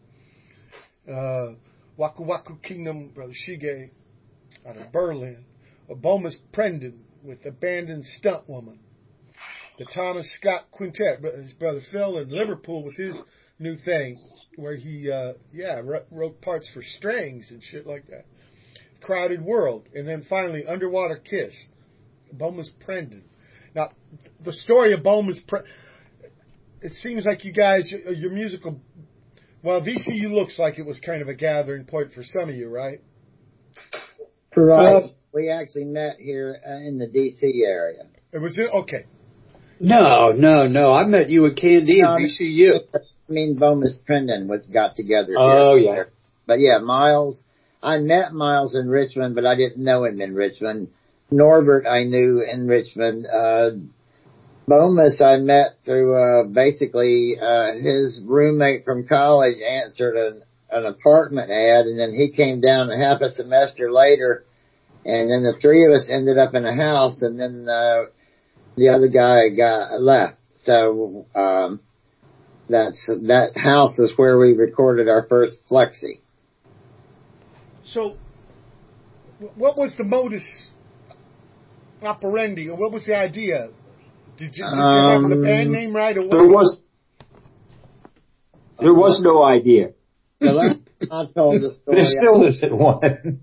Waku Waku Kingdom, Brother Shige out of Berlin. Bomis Prendon with Abandoned Stunt Woman. The Thomas Scott Quintet, his brother Phil in Liverpool with his new thing where he, wrote parts for strings and shit like that. Crowded World. And then finally, Underwater Kiss. Bomis Prendon. Now, the story of Bomis Prendon, it seems like you guys, your musical, well, VCU looks like it was kind of a gathering point for some of you, right? Right. We actually met here in the D.C. area. It was okay. No. I met you at Candy at VCU. I mean, Bomis Prendon got together here. Oh, yeah. But yeah, Miles, I met Miles in Richmond, but I didn't know him in Richmond. Norbert I knew in Richmond. Bomis I met through basically his roommate from college answered an apartment ad, and then he came down a half a semester later, and then the three of us ended up in a house, and then the other guy left. So that house is where we recorded our first Flexi. So, what was the modus operandi, or what was the idea? Did you have the band name right, or what? There was no idea. I told the story. There still isn't one.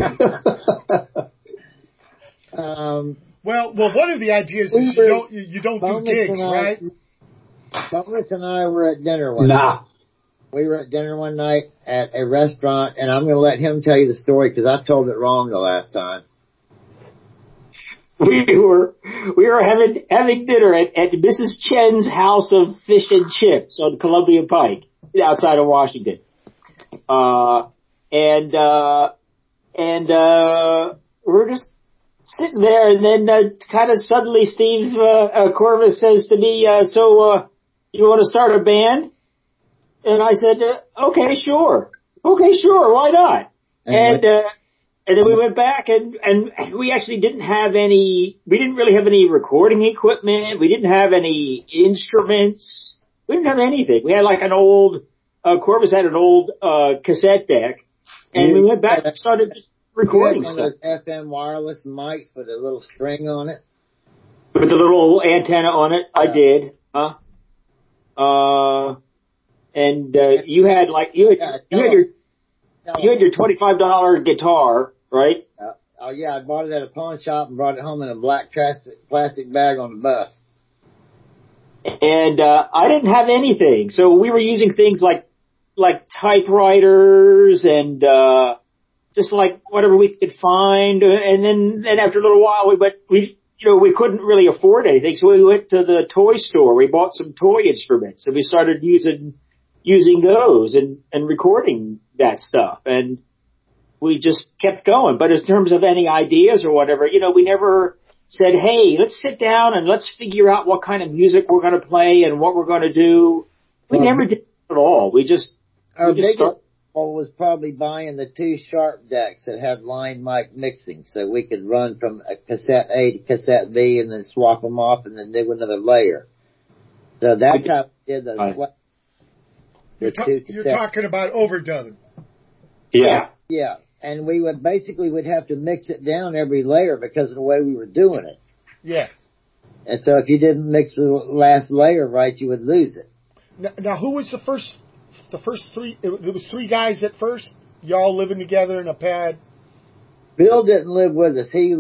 Well, one of the ideas is you don't do gigs, right? Bomis and I were at dinner one night. We were at dinner one night at a restaurant, and I'm going to let him tell you the story because I told it wrong the last time. We were having dinner at Mrs. Chen's House of Fish and Chips on Columbia Pike outside of Washington. And we're just sitting there, and then kind of suddenly Steve Corvus says to me, so you want to start a band? And I said, okay, sure, why not? And then we went back, and we actually didn't really have any recording equipment. We didn't have any instruments. We didn't have anything. We had like an old, Corvus had an old cassette deck, and we went back and started recording stuff. One of those FM wireless mics with a little string on it. With the little antenna on it, yeah. I did. And you had your $25 guitar, right? I Oh yeah, I bought it at a pawn shop and brought it home in a black plastic bag on the bus. And I didn't have anything, so we were using things like typewriters and just like whatever we could find. And then after a little while, we couldn't really afford anything, so we went to the toy store. We bought some toy instruments, and we started using those and recording that stuff. And we just kept going. But in terms of any ideas or whatever, we never said, hey, let's sit down and let's figure out what kind of music we're going to play and what we're going to do. We never did that at all. Our biggest goal was probably buying the 2 Sharp decks that had line mic mixing, so we could run from a cassette A to cassette B and then swap them off and then do another layer. So that's how we did those. You're talking about overdubbing. Yeah. Yeah. And we would have to mix it down every layer because of the way we were doing it. Yeah. And so if you didn't mix the last layer right, you would lose it. Now who was the first 3? It was 3 guys at first. Y'all living together in a pad. Bill didn't live with us. He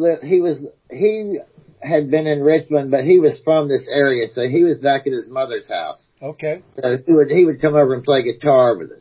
had been in Richmond, but he was from this area, so he was back at his mother's house. Okay. So he would come over and play guitar with us.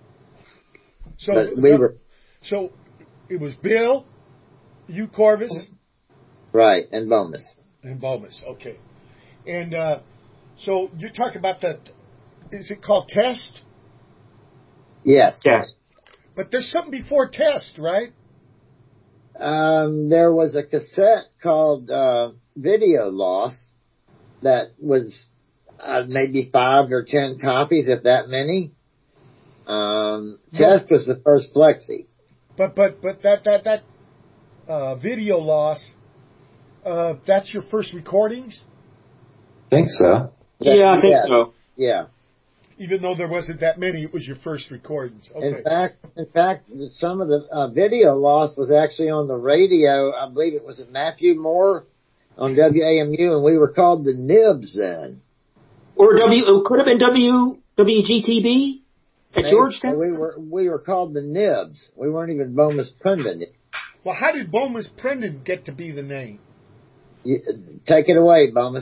So it was Bill, you, Corvus, right, and Bomas. Okay. And so you're talking about is it called Test? Yes. Yeah. But there's something before Test, right? There was a cassette called Video Loss that was maybe 5 or 10 copies, if that many. Test was the first flexi. But that Video Loss, that's your first recordings? I think so. Yeah, I think so. Yeah. Even though there wasn't that many, it was your first recordings. Okay. In fact, some of the Video Loss was actually on the radio. I believe it was at Matthew Moore on WAMU, and we were called the Nibs then. Or it could have been WGTB at Georgetown. We were called the Nibs. We weren't even Bomas Prendon. Well, how did Bomas Prendon get to be the name? Take it away, Bomas.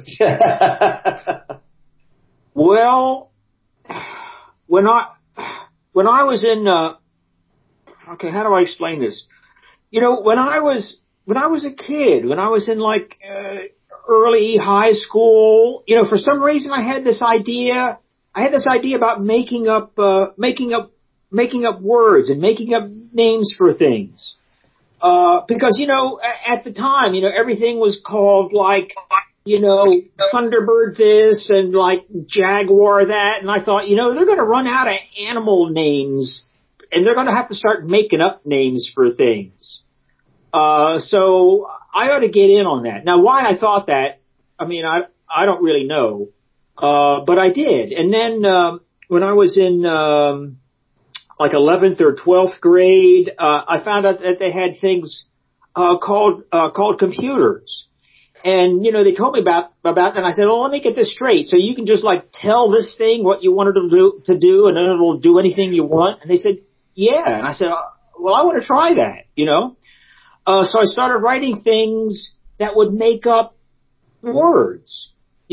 Well, when I was in okay, how do I explain this? When I was a kid, when I was in like early high school, for some reason I had this idea about making up words and making up names for things. Because at the time, everything was called like Thunderbird this and like Jaguar that, and I thought, they're going to run out of animal names and they're going to have to start making up names for things. So I ought to get in on that. Now, why I thought that, I don't really know, but I did. And then when I was in like 11th or 12th grade, I found out that they had things called computers. And, they told me about that, and I said, well, let me get this straight. So you can just like tell this thing what you wanted to do, and then it'll do anything you want. And they said, yeah. And I said, well, I want to try that, So I started writing things that would make up words,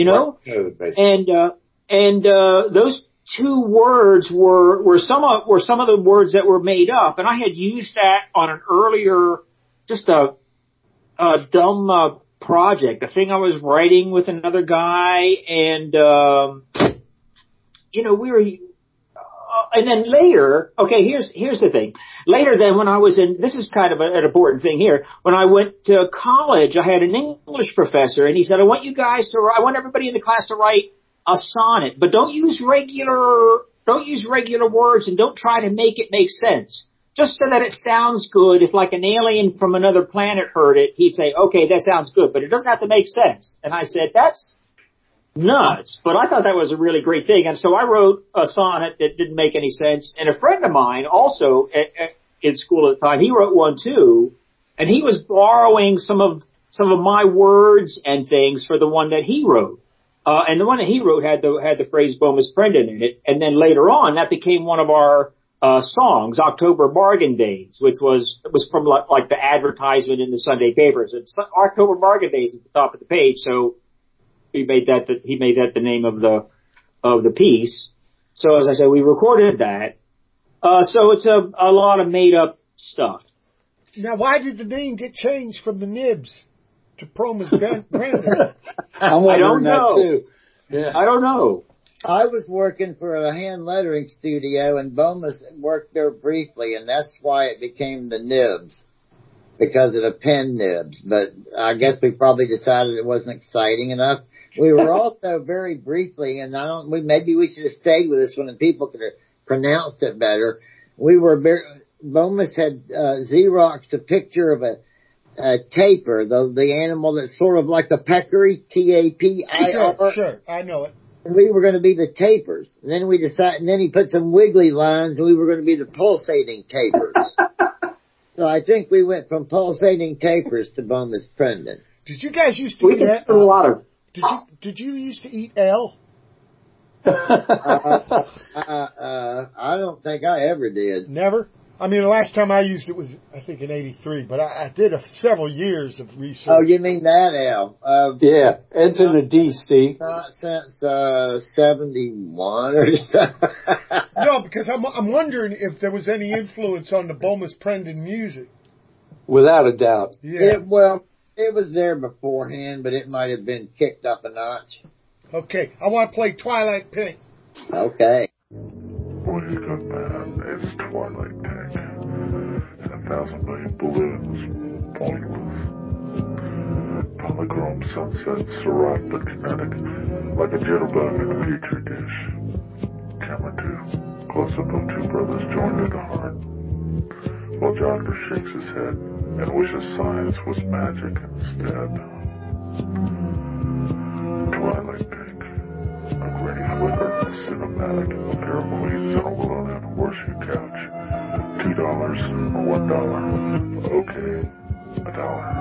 and those 2 words were some of the words that were made up. And I had used that on an earlier, just a dumb, project, a thing I was writing with another guy, and we were, and then later, okay, here's the thing. Later then, when I was this is kind of an important thing here. When I went to college, I had an English professor, and he said, I want everybody in the class to write a sonnet, but don't use regular words, and don't try to make it make sense. Just so that it sounds good. If like an alien from another planet heard it, he'd say, okay, that sounds good, but it doesn't have to make sense. And I said, that's nuts. But I thought that was a really great thing. And so I wrote a sonnet that didn't make any sense. And a friend of mine also in school at the time, he wrote one too. And he was borrowing some of my words and things for the one that he wrote. And the one that he wrote had the phrase Bomas Prendon in it. And then later on, that became one of our songs, October Bargain Days, which was from like the advertisement in the Sunday papers. It's October Bargain Days at the top of the page, so he made that the name of the piece. So as I said, we recorded that. So it's a lot of made up stuff. Now, why did the name get changed from the Nibs to Promus Brandon? I don't know. That too. Yeah. I don't know. I was working for a hand lettering studio, and Bomas worked there briefly, and that's why it became the Nibs, because of the pen nibs. But I guess we probably decided it wasn't exciting enough. We were also very briefly, and maybe we should have stayed with this one, and people could have pronounced it better. Bomas had Xeroxed a picture of a tapir, the animal that's sort of like a peccary, Tapir. Sure, I know it. And we were going to be the tapirs. And then we decided, and then he put some wiggly lines, and we were going to be the pulsating tapirs. So I think we went from pulsating tapirs to Bomas Prendon. Did you guys used to eat a lot of? Did you used to eat L? I don't think I ever did. Never? I mean, the last time I used it was, I think, in '83, but I did several years of research. Oh, you mean that, Al? Yeah, it's in the D, Steve. Not since 71 or something. No, because I'm wondering if there was any influence on the Bomas Prendon music. Without a doubt. Yeah. It was there beforehand, but it might have been kicked up a notch. Okay, I want to play Twilight Pink. Okay. Boys Gone Bad, it's Twilight Pink. 10,000 million balloons, pointless. Polychrome sunset, Syrah but kinetic, like a jitterbug in a petri dish. Camera 2, close up of two brothers joined at the heart. While Jocker shakes his head and wishes science was magic instead. Twilight Pink, a grainy flicker, cinematic, a pair of queens on a willow-neck horseshoe couch. $2 or $1. Okay, $1.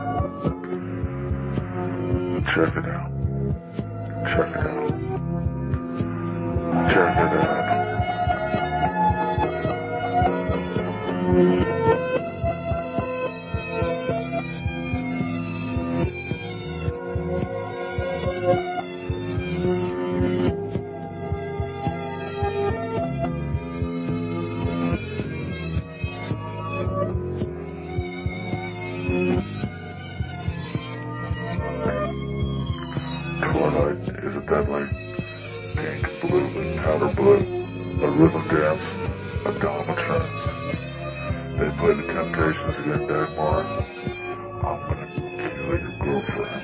Check it out. Check it out. Check it out. Twilight is a deadly pink, blue, and powder blue, a rhythm dance, a dominatrance. They play the Temptations again, Dagmar. I'm gonna kill your girlfriend.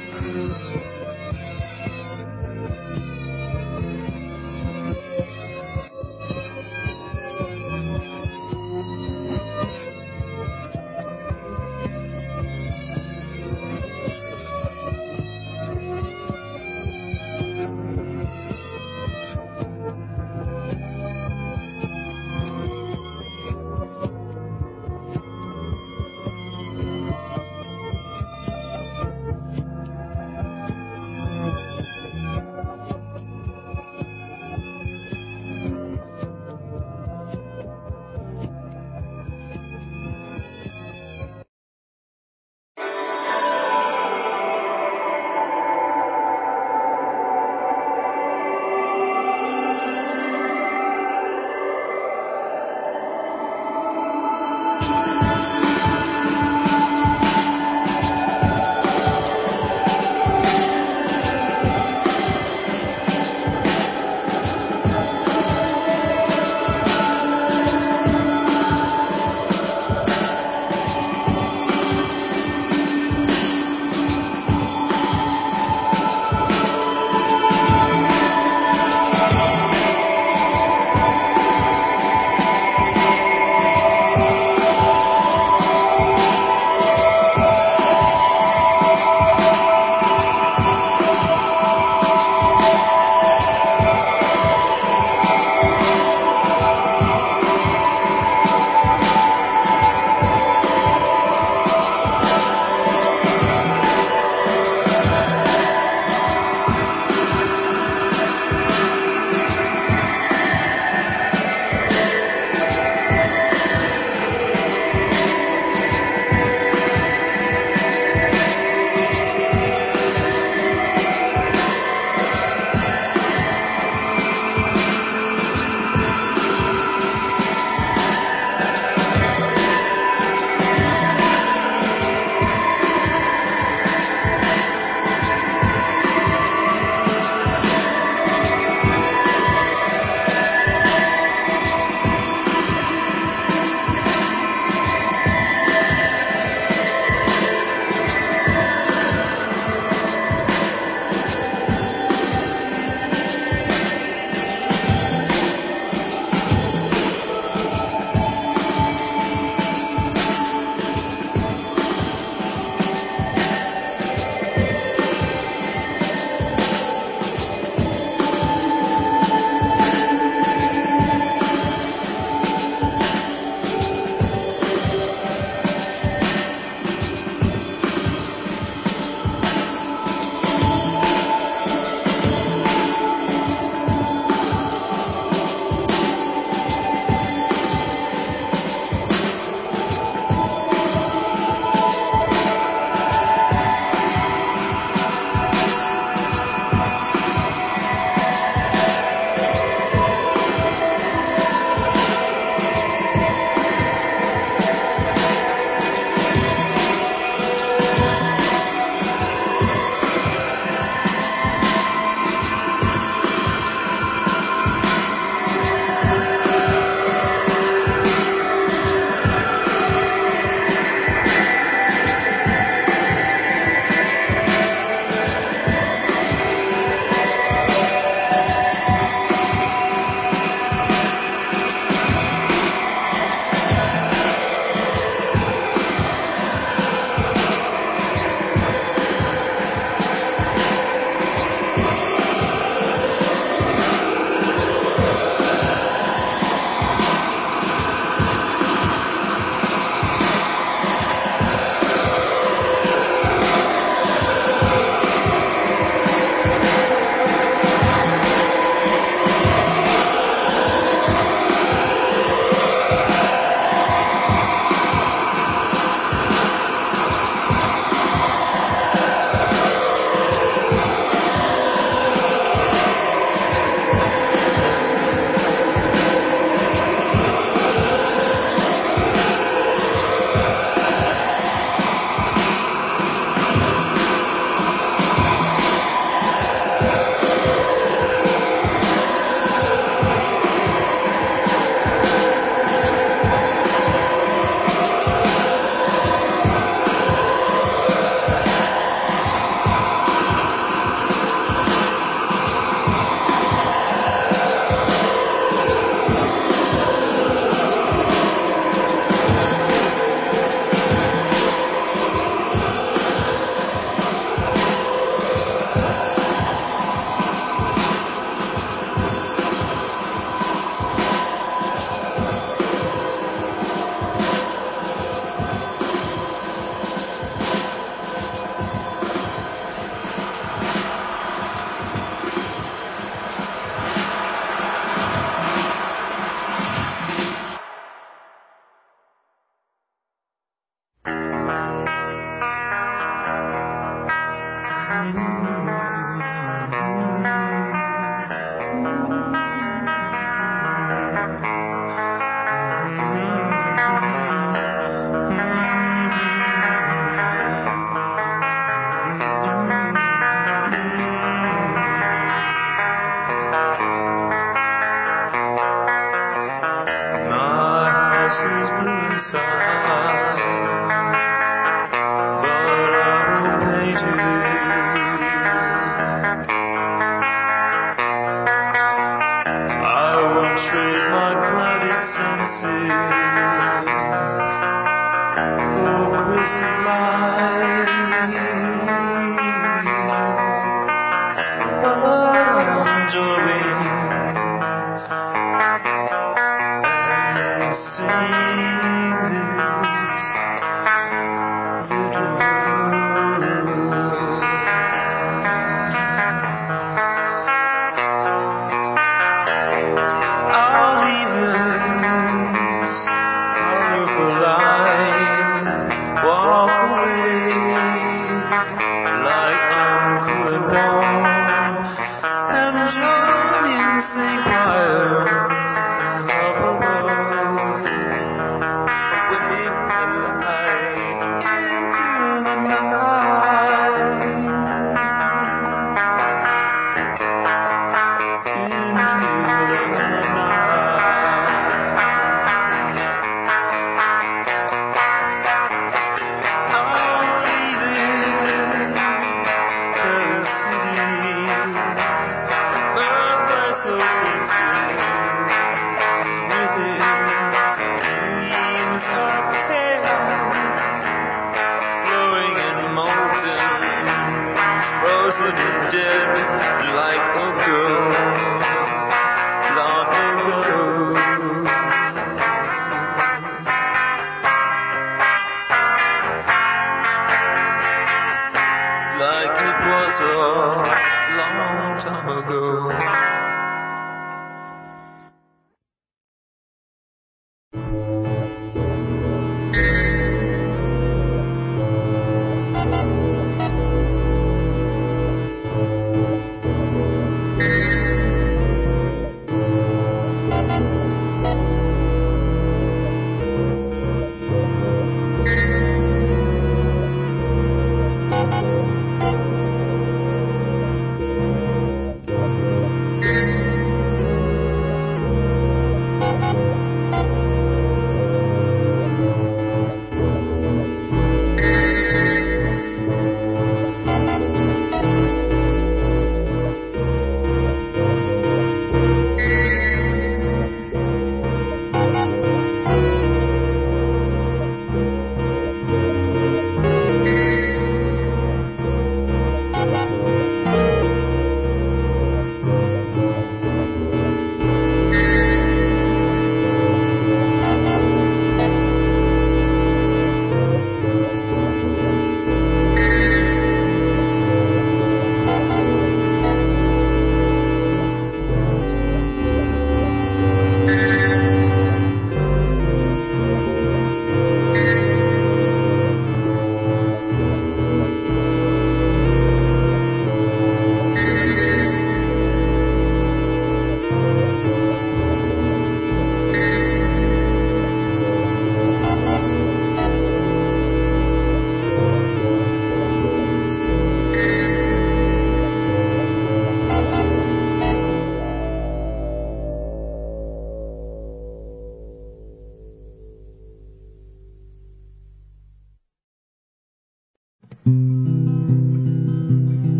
long time ago.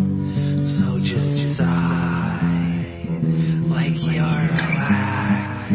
Like you're relaxed.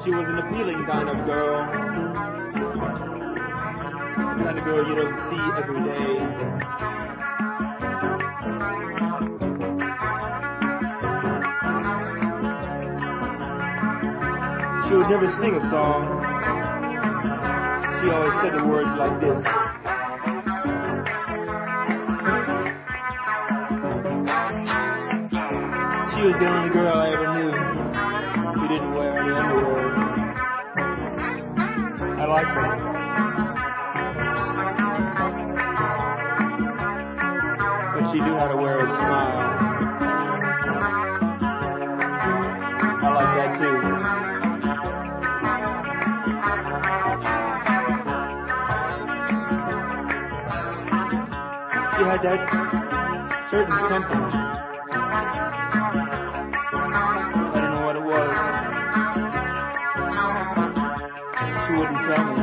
She was an appealing kind of girl. The kind of girl you don't see every day. She would never sing a song. She always said the words like this. She was the only girl I ever knew who didn't wear any underwear. I like her. But she knew how to wear a smile. I like that too. She had that certain something. I don't know what it was. She wouldn't tell me.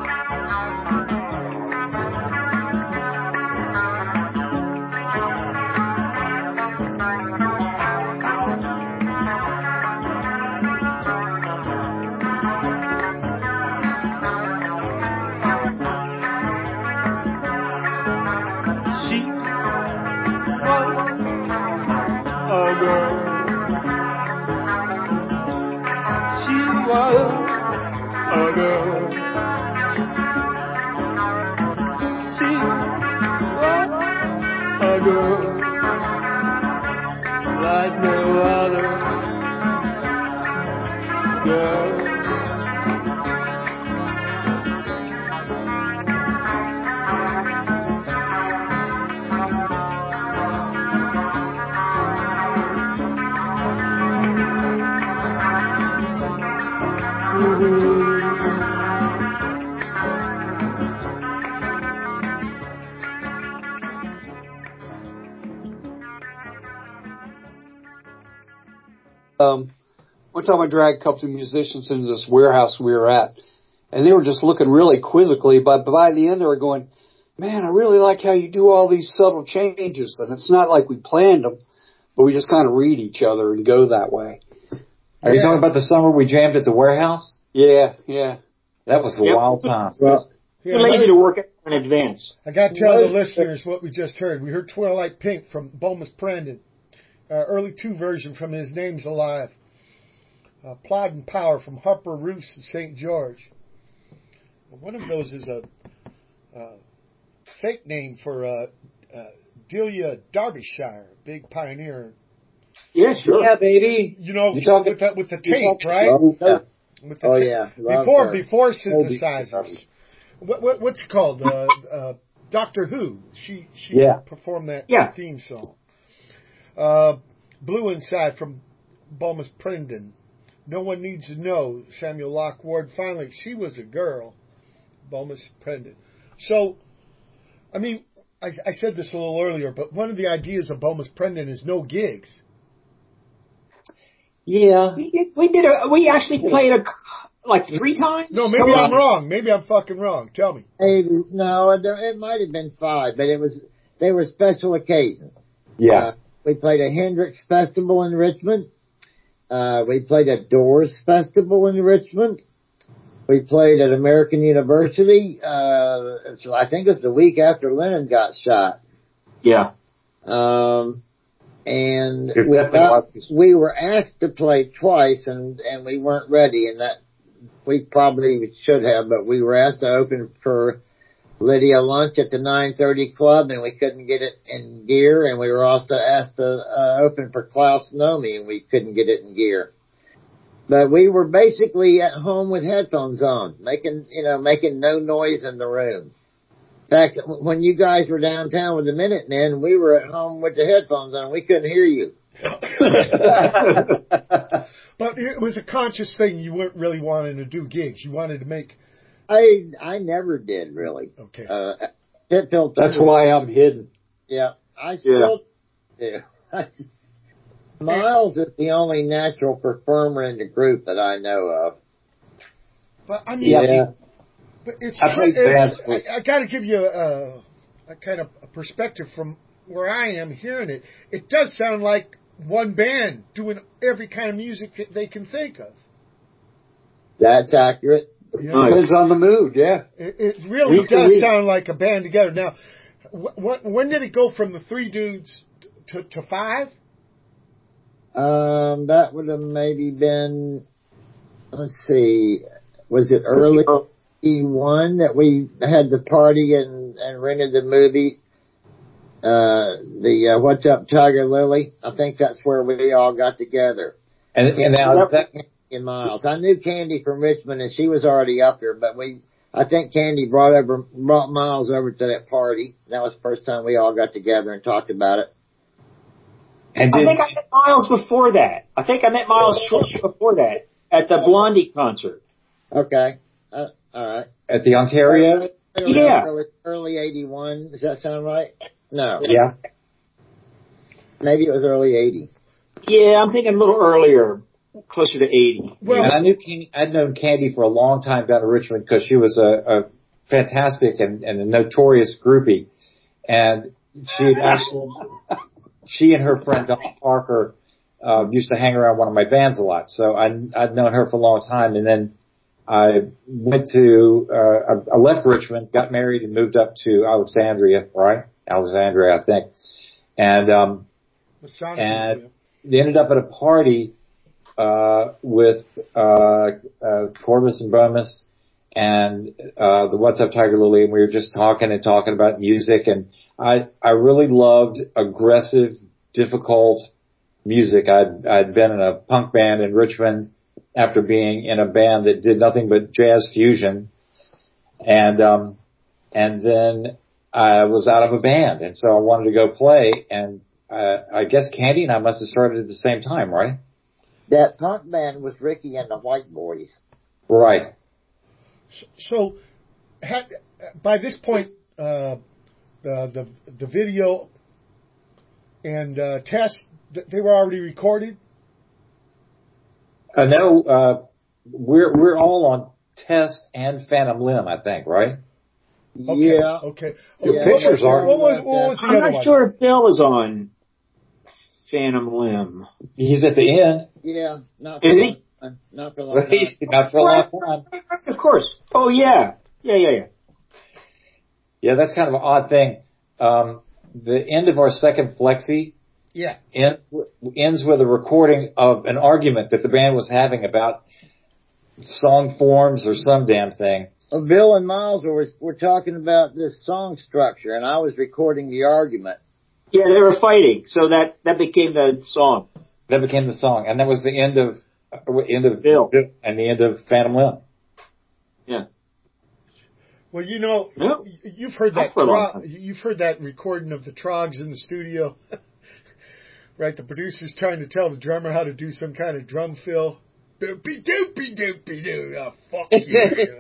One time I dragged a couple of musicians into this warehouse we were at, and they were just looking really quizzically, but by the end they were going, man, I really like how you do all these subtle changes, and it's not like we planned them, but we just kind of read each other and go that way. Are you talking about the summer we jammed at the warehouse? Yeah, yeah. That was a wild time. Well, Yeah, we're lazy to work in advance. I got to tell the listeners what we just heard. We heard Twilight Pink from Bomis Prendin, early 2 version from His Name's Alive. Plod and Power from Harper Roos and St. George. One of those is a fake name for Delia Derbyshire, a big pioneer. Yeah, sure. Yeah, baby. You know, with the tape, right? Oh, yeah. With the before synthesizers. What's it called? Doctor Who. She performed that theme song. Blue Inside from Bomis Prendin. No One Needs to Know. Samuel Locke Ward. Finally, She Was a Girl. Bomis Prendin. So, I mean, I said this a little earlier, but one of the ideas of Bomis Prendin is no gigs. Yeah. We actually played like 3 times? No, maybe I'm wrong. Maybe I'm fucking wrong. Tell me. No, it might have been 5, but they were special occasions. Yeah. We played a Hendrix Festival in Richmond. We played a Doors Festival in Richmond. We played at American University. I think it was the week after Lennon got shot. Yeah. And we were asked to play twice, and we weren't ready, and that we probably should have, but we were asked to open for Lydia Lunch at the 9:30 Club, and we couldn't get it in gear, and we were also asked to open for Klaus Nomi, and we couldn't get it in gear. But we were basically at home with headphones on, making no noise in the room. In fact, when you guys were downtown with the Minutemen, we were at home with the headphones on. We couldn't hear you. But it was a conscious thing. You weren't really wanting to do gigs. You wanted to make... I never did, really. Okay. That's why I'm hidden. Yeah. I still do. Miles is the only natural performer in the group that I know of. But I mean... But it's I got to give you a kind of a perspective from where I am hearing it. It does sound like one band doing every kind of music that they can think of. That's accurate. Yeah. Depends on the mood, yeah. It really does sound like a band together. Now, when did it go from the 3 dudes to 5? That would have maybe been, let's see, was it early E1 that we had the party and rented the movie, the What's Up Tiger Lily? I think that's where we all got together. And now in Miles. I knew Candy from Richmond and she was already up here, but I think Candy brought Miles over to that party. That was the first time we all got together and talked about it. And I think I met Miles before that. I think I met Miles shortly before that at the Blondie concert. Okay. All right. At the Ontario? Yeah. Early 81. Does that sound right? No. Yeah. Maybe it was early 80. Yeah, I'm thinking a little earlier. Closer to 80. Well, and I'd known Candy for a long time down in Richmond because she was a fantastic and a notorious groupie. And she and her friend Don Parker used to hang around one of my bands a lot. So I'd known her for a long time. And then I I left Richmond, got married, and moved up to Alexandria, right? Alexandria, I think. And they ended up at a party with Corvus and Bomis and the What's Up Tiger Lily, and we were just talking about music, and I really loved aggressive, difficult music. I'd been in a punk band in Richmond after being in a band that did nothing but jazz fusion, and then I was out of a band, and so I wanted to go play, and I guess Candy and I must have started at the same time, right? That punk band was Ricky and the White Boys. Right. So, by this point, the video and tests, they were already recorded? No, we're all on Test and Phantom Limb, I think, right? Okay. Yeah. Okay. Your pictures are. What was the I'm other not one? sure if Bill is on Phantom Limb. He's at the end. Yeah. Not Is he? Not for a long time. Not for a long time. Of course. Oh, yeah. Yeah. Yeah, that's kind of an odd thing. The end of our second flexi ends with a recording of an argument that the band was having about song forms or some damn thing. Well, Bill and Miles were talking about this song structure, and I was recording the argument. Yeah, they were fighting, so that became the song. That became the song, and that was the end of Bill and the end of Phantom Limb. Yeah. Well, you know, you've heard that. You've heard that recording of the Trogs in the studio, right? The producer's trying to tell the drummer how to do some kind of drum fill. Doopy doopy doopy doo. Oh, fuck you.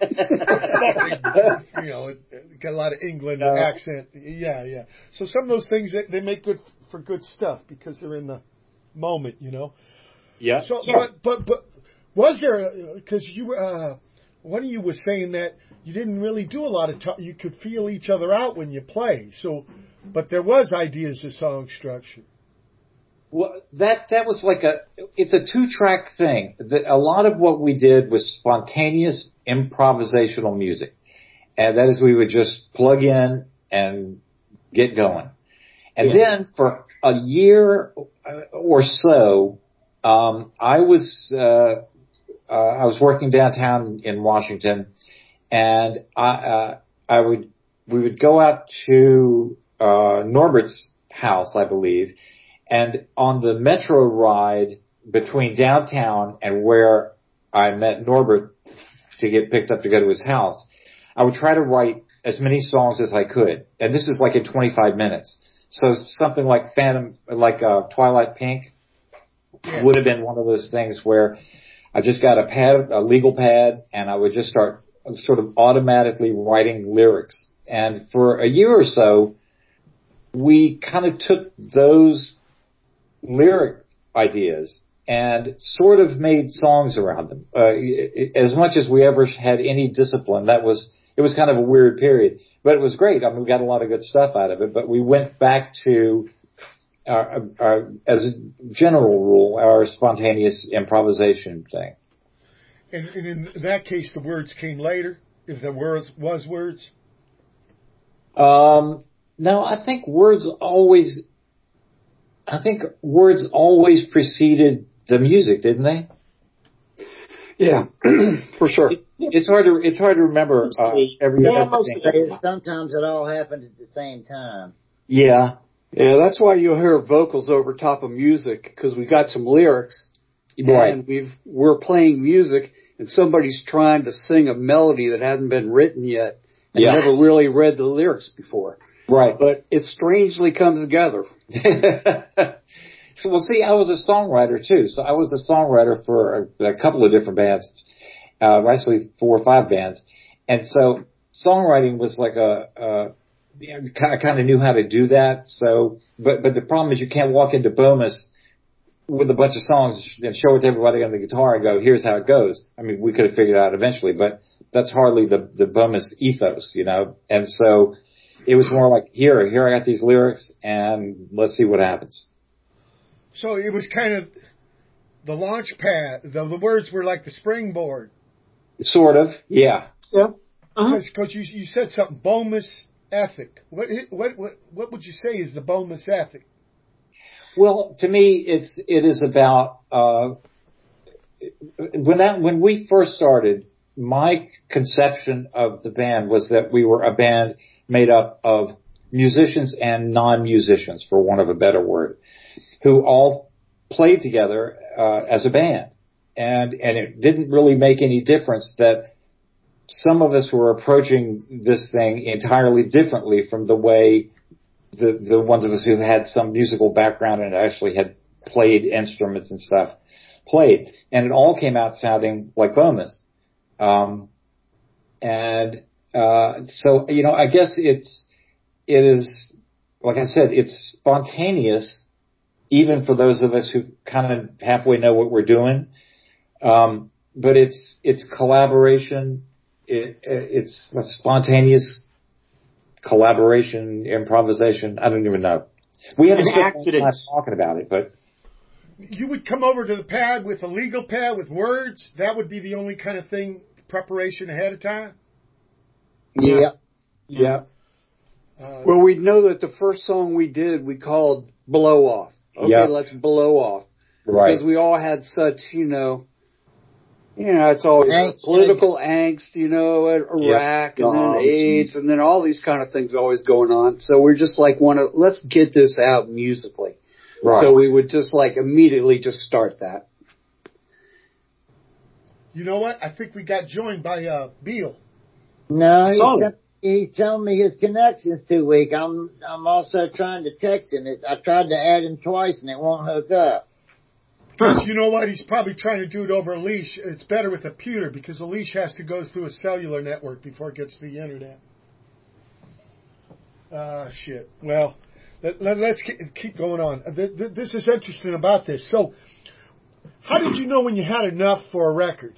You know, got a lot of England accent. Yeah. So some of those things they make good for good stuff because they're in the moment, you know. Yeah. So, but was there? Because you one of you was saying that you didn't really do a lot of you could feel each other out when you play. So, but there was ideas of song structure. Well, that was like it's a 2-track thing. A lot of what we did was spontaneous improvisational music. And that is we would just plug in and get going. And then for a year or so, I was working downtown in Washington, and we would go out to Norbert's house, I believe. And on the metro ride between downtown and where I met Norbert to get picked up to go to his house, I would try to write as many songs as I could. And this is like in 25 minutes. So something like Twilight Pink would have been one of those things where I just got a legal pad, and I would just start sort of automatically writing lyrics. And for a year or so, we kind of took those lyric ideas and sort of made songs around them. As much as we ever had any discipline, it was kind of a weird period, but it was great. I mean, we got a lot of good stuff out of it, but we went back to as a general rule, our spontaneous improvisation thing. And in that case, the words came later, if there was words? No, I think words always preceded the music, didn't they? Yeah, for sure. It's hard to remember everything. Sometimes it all happened at the same time. Yeah. Yeah, that's why you'll hear vocals over top of music, because we got some lyrics, right. And we're playing music, and somebody's trying to sing a melody that hasn't been written yet, and never really read the lyrics before. Right. But it strangely comes together. So, well, see, I was a songwriter too. So I was a songwriter for a couple of different bands, actually 4 or 5 bands. And so songwriting was like I kind of knew how to do that. So, but the problem is you can't walk into Bomis with a bunch of songs and show it to everybody on the guitar and go, here's how it goes. I mean, we could have figured it out eventually, but that's hardly the Bomis ethos, you know? And so it was more like, here I got these lyrics and let's see what happens. So it was kind of the launch pad. The words were like the springboard. Sort of, yeah. Yeah. Because you said something, Bomis ethic. What would you say is the Bomis ethic? Well, to me, it is about when we first started. My conception of the band was that we were a band made up of musicians and non-musicians, for want of a better word, who all played together as a band. And it didn't really make any difference that some of us were approaching this thing entirely differently from the way the ones of us who had some musical background and actually had played instruments and stuff played. And it all came out sounding like Bomis. So, you know, I guess it is, like I said, it's spontaneous, even for those of us who kind of halfway know what we're doing. But it's collaboration. It's a spontaneous collaboration, improvisation. I don't even know. We haven't spent time talking about it, but you would come over to the pad with a legal pad with words. That would be the only kind of thing, preparation ahead of time. Yeah. Well, we know that the first song we did, we called Blow Off. Okay, let's blow off. Right. Because we all had such, you know, it's always political angst, you know, at Iraq and then AIDS and then all these kind of things always going on. So we're just like, let's get this out musically. Right. So we would just like immediately just start that. You know what? I think we got joined by Beal. No, he's telling me his connection's too weak. I'm also trying to text him. I tried to add him twice and it won't hook up. Because you know what? He's probably trying to do it over a leash. It's better with a computer because a leash has to go through a cellular network before it gets to the internet. Shit. Well, let's keep going on. This is interesting about this. So, how did you know when you had enough for a record?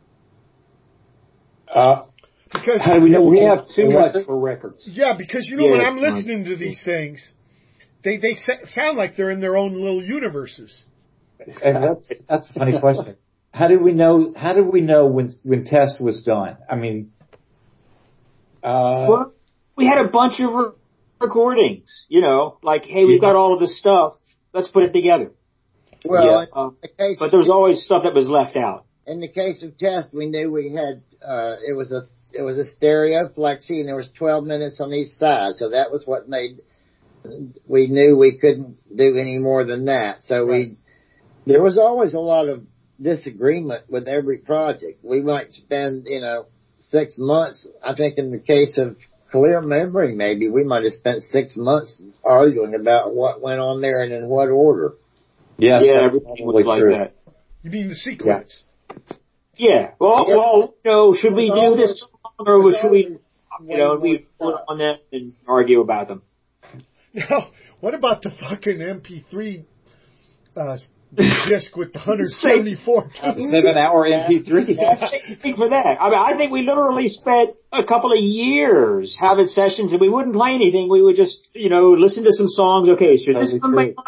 Because how do we know we have too much for records? Yeah, because you know when I'm listening to these things, they sound like they're in their own little universes. And that's a funny question. How did we know when Test was done? I mean, well, we had a bunch of recordings, you know, like, hey, we've got all of this stuff, let's put it together. Well, but there was always stuff that was left out. In the case of Test, we knew we had it was a stereo flexi, and there was 12 minutes on each side, so that was what made. We knew we couldn't do any more than that, so there was always a lot of disagreement with every project. We might spend, 6 months. I think in the case of Clear Memory, maybe we might have spent 6 months arguing about what went on there and in what order. Yes, everything was like that. You mean the sequence? Yeah. Well, should we do this song or should we, we put on that and argue about them? Now, what about the fucking MP3 disc with the 174 tunes? 7-hour MP3. Think for that. I mean, I think we literally spent a couple of years having sessions, and we wouldn't play anything. We would just, listen to some songs. Okay, should this come back on it?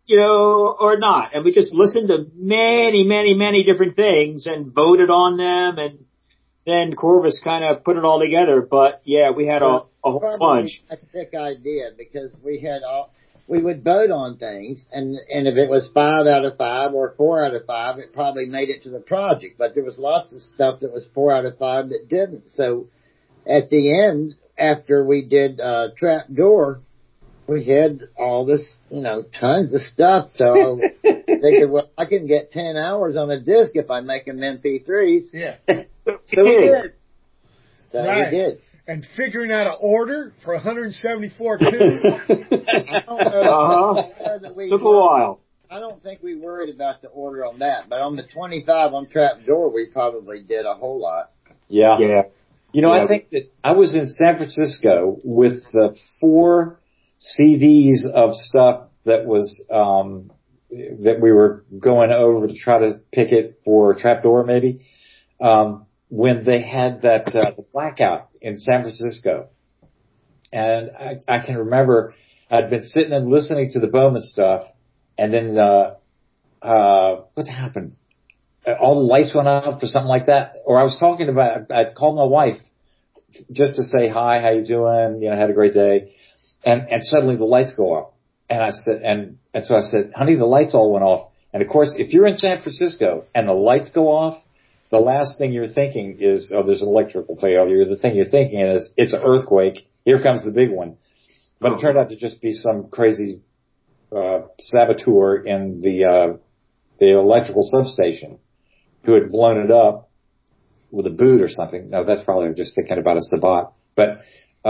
or not. And we just listened to many, many, many different things and voted on them. And then Corvus kind of put it all together. But yeah, we had a whole bunch. A sick idea because we would vote on things, and if it was 5 out of 5 or 4 out of 5, it probably made it to the project. But there was lots of stuff that was 4 out of 5 that didn't. So at the end, after we did Trapdoor, we had all this, tons of stuff. So I figured, well, I can get 10 hours on a disc if I make them MP3s. Yeah. So we did. So right. we did. And figuring out an order for 174 tunes. I don't know Took a while. I don't think we worried about the order on that, but on the 25 on Trapdoor, we probably did a whole lot. Yeah. Yeah. I think that I was in San Francisco with the 4 CDs of stuff that was, that we were going over to try to pick it for Trapdoor maybe, when they had that, the blackout in San Francisco. And I can remember I'd been sitting and listening to the Bowman stuff, and then, what happened? All the lights went off or something like that. Or I was talking about, I'd called my wife just to say hi, how you doing? Had a great day. And suddenly the lights go off. And I said, and so I said, honey, the lights all went off. And of course, if you're in San Francisco and the lights go off, the last thing you're thinking is, oh, there's an electrical failure. The thing you're thinking is, it's an earthquake. Here comes the big one. But it turned out to just be some crazy, saboteur in the electrical substation who had blown it up with a boot or something. No, that's probably just thinking about a Sabat. But,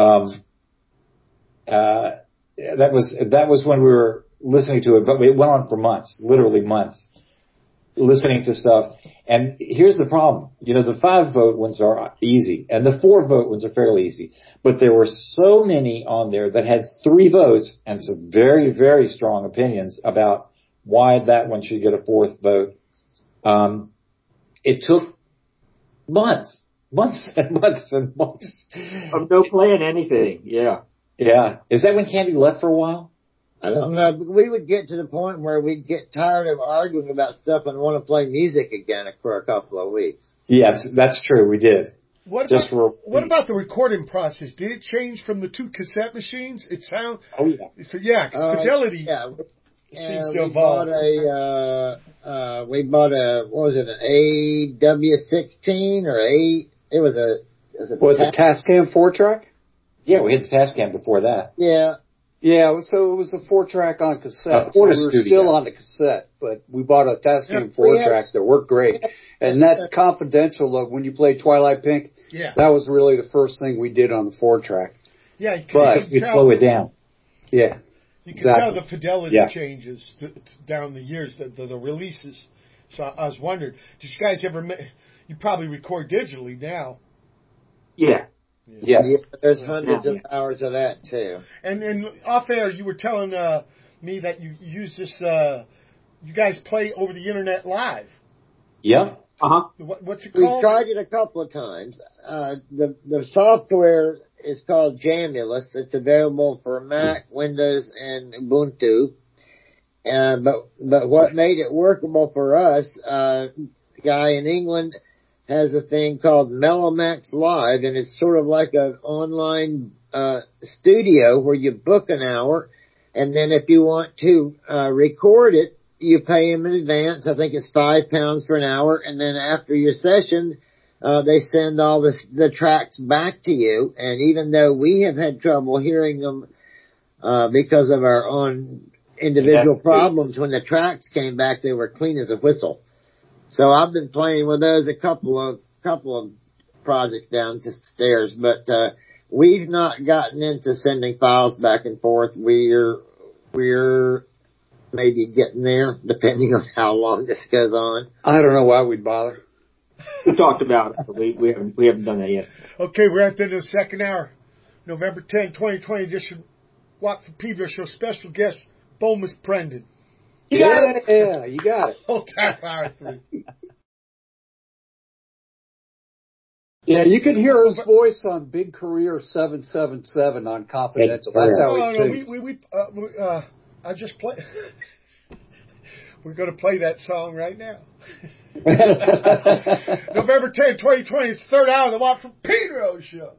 that was when we were listening to it, but it went on for months, literally months, listening to stuff. And here's the problem. The 5-vote ones are easy, and the 4-vote ones are fairly easy. But there were so many on there that had 3 votes and some very, very strong opinions about why that one should get a 4th vote. It took months and months and months of no playing anything. Yeah. Yeah. Is that when Candy left for a while? I don't know, but we would get to the point where we'd get tired of arguing about stuff and want to play music again for a couple of weeks. Yes, that's true. We did. What about the recording process? Did it change from the 2 cassette machines? It sound. Oh yeah. Yeah, because Fidelity. Yeah. Seems to evolve. We bought what was it, an AW16 or it was a Tascam 4-track? Yeah, we had the Tascam before that. Yeah. Yeah, so it was a 4-track on cassette. So we were still on the cassette, but we bought a Tascam 4-track that worked great. And that's confidential of when you played Twilight Pink. Yeah. That was really the first thing we did on the 4-track. Yeah, but you slow it down. Yeah. You can tell the fidelity changes down the years, the releases. So I was wondering, did you guys ever, you probably record digitally now. Yeah. Yeah, there's hundreds of hours of that too. And off air, you were telling me that you use this. You guys play over the internet live. Yeah. What's it called? We've tried it a couple of times. The software is called Jamulus. It's available for Mac, Windows, and Ubuntu. But what made it workable for us, a guy in England has a thing called Melomax Live, and it's sort of like an online studio where you book an hour, and then if you want to record it, you pay them in advance. I think it's £5 for an hour, and then after your session, they send all the tracks back to you. And even though we have had trouble hearing them because of our own individual problems, when the tracks came back, they were clean as a whistle. So I've been playing with those a couple of projects downstairs, but we've not gotten into sending files back and forth. We're maybe getting there, depending on how long this goes on. I don't know why we'd bother. We talked about it, but we haven't done that yet. Okay, we're at the end of the second hour. November 10, 2020 edition. Watt from Pedro Show special guest, Bomis Brendan. You got it. Whole half hour 3. Yeah, you can hear his voice on Big Career 777 on Confidential. That's how he sings. I just played. We're going to play that song right now. November 10th, 2020. It's the third hour of the Watt from Pedro show.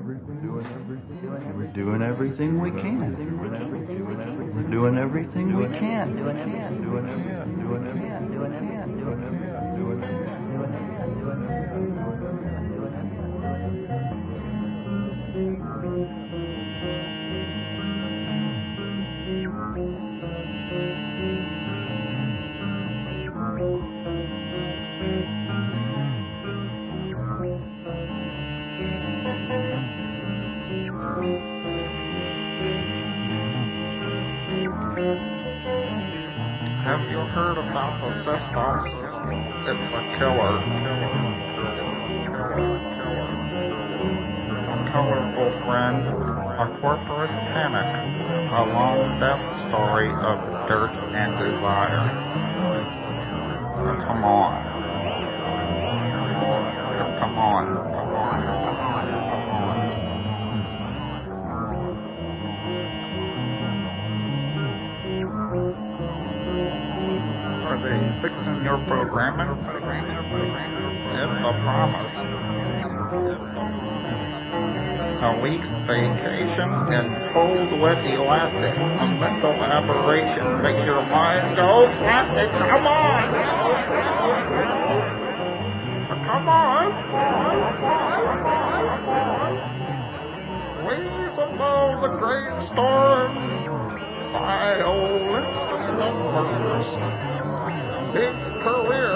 We're doing everything we can. We're doing everything we can. Have you heard about the system? It's a killer. A colorful friend, a corporate panic, a long death story of dirt and desire. Come on. Come on. Are they fixing your programming? It's a promise. A week's vacation in cold, wet elastic. A mental aberration makes your mind go plastic. Come on! Come on! Waves above the great storm. Violence numbers. Big career.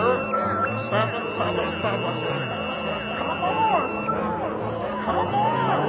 777. Come on! Come on!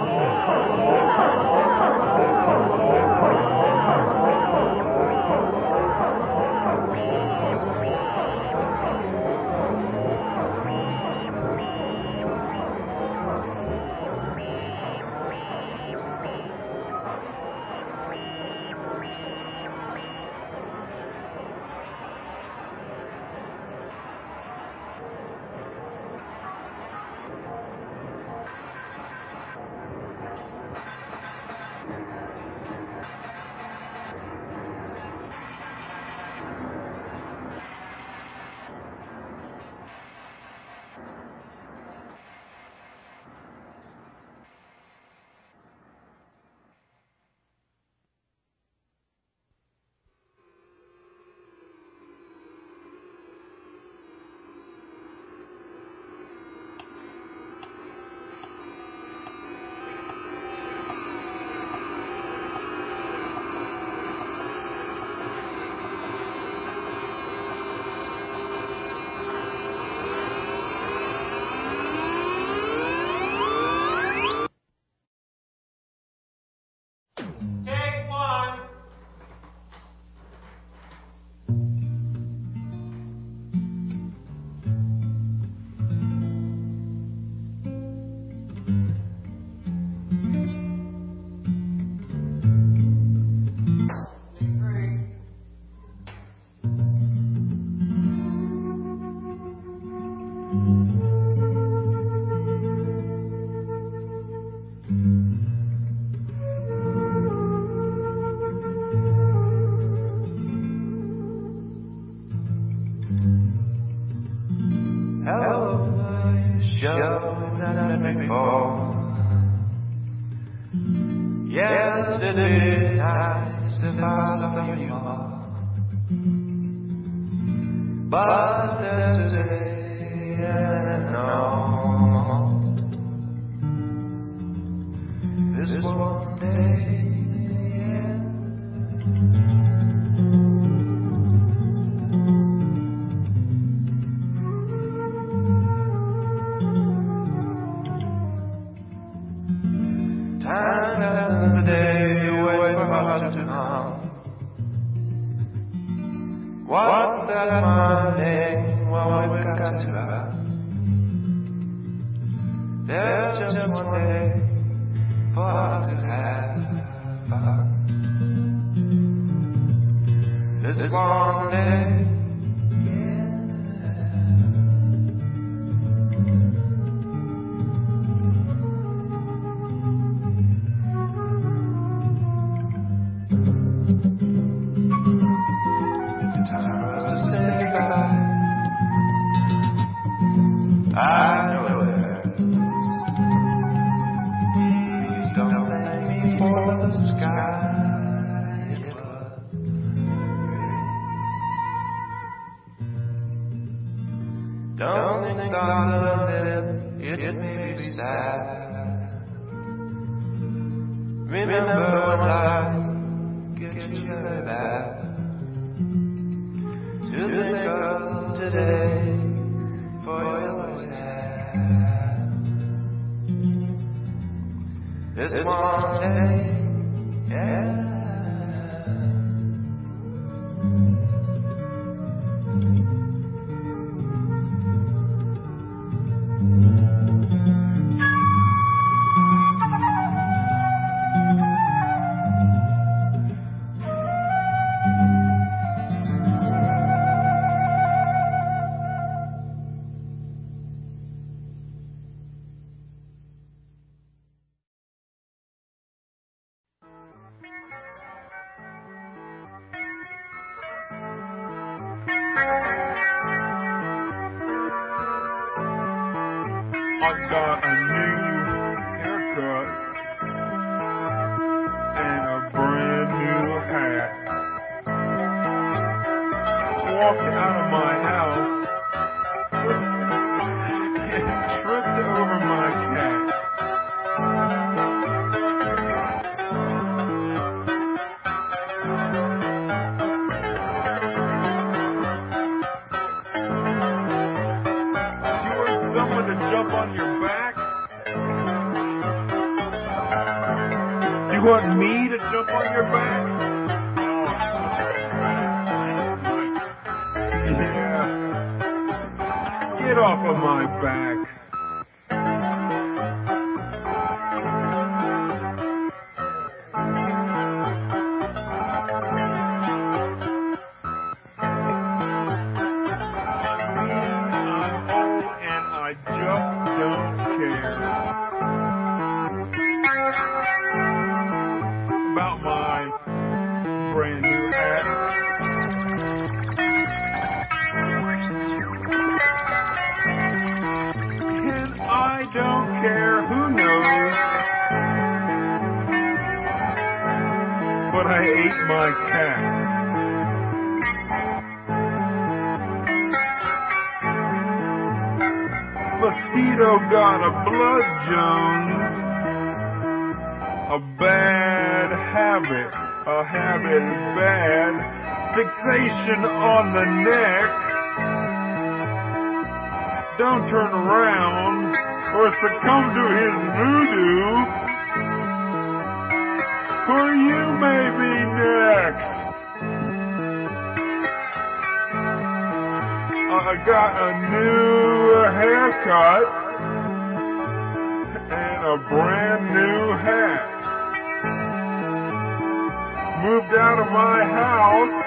Yesterday I saw you all, but yesterday and no, this one day. Time passes the day, waits for us to come. What's that Monday? Well, we've got to have. There's just one day for us to have. This one day. I know it hurts. Don't think God's submitted, it may be sad. Remember when life gets you bad. To think of today for your always had. This one day, yeah. I got a new haircut and a brand new hat. Walked out of my house and tripped over my cat. You want someone to jump on your back? You want me to jump on your back? Yeah. Get off of my back. I'm old and I just don't care about my brand new hat. And I don't care who knows, but I ate my cat. Mosquito got a blood Jones, a bad habit, a habit bad, fixation on the neck. Don't turn around or succumb to his voodoo, or you may be next. I got a new haircut and a brand new hat. Moved out of my house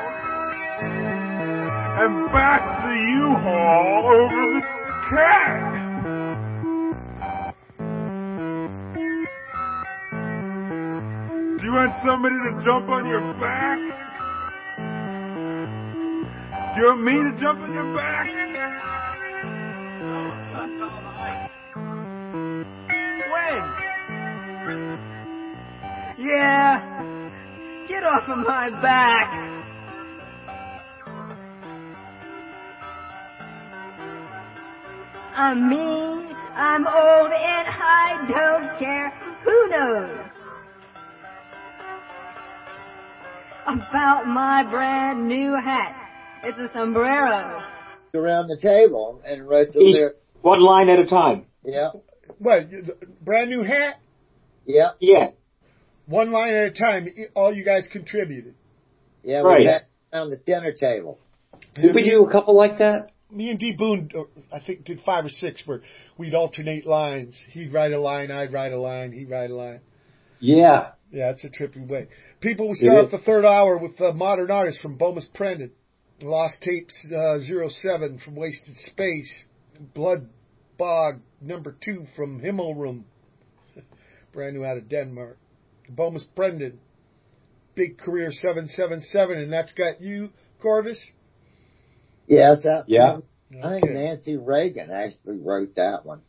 and backed the U-Haul over the cat. Do you want somebody to jump on your back? Do you want me to jump on your back? When? Yeah. Get off of my back. I'm mean, I'm old, and I don't care who knows about my brand new hat. It's a sombrero. Around the table and wrote the Each lyrics. one line at a time. Yeah. What, brand new hat? Yeah. Yeah. One line at a time. All you guys contributed. Yeah, Right. we had on the dinner table. Did we do a couple like that? Me and D. Boone, I think, did 5 or 6 where we'd alternate lines. He'd write a line, I'd write a line, he'd write a line. Yeah. Yeah, it's a trippy way. People will start off the third hour with Modern Artists from Bomis Prendin. Lost Tapes 07 from Wasted Space. Blood Bog #2 from Himmelrum. Brand new out of Denmark. Bomis Prendin. Big Career 777, and that's got you, Corvus? Yes. Yeah. I think Nancy Reagan actually wrote that one.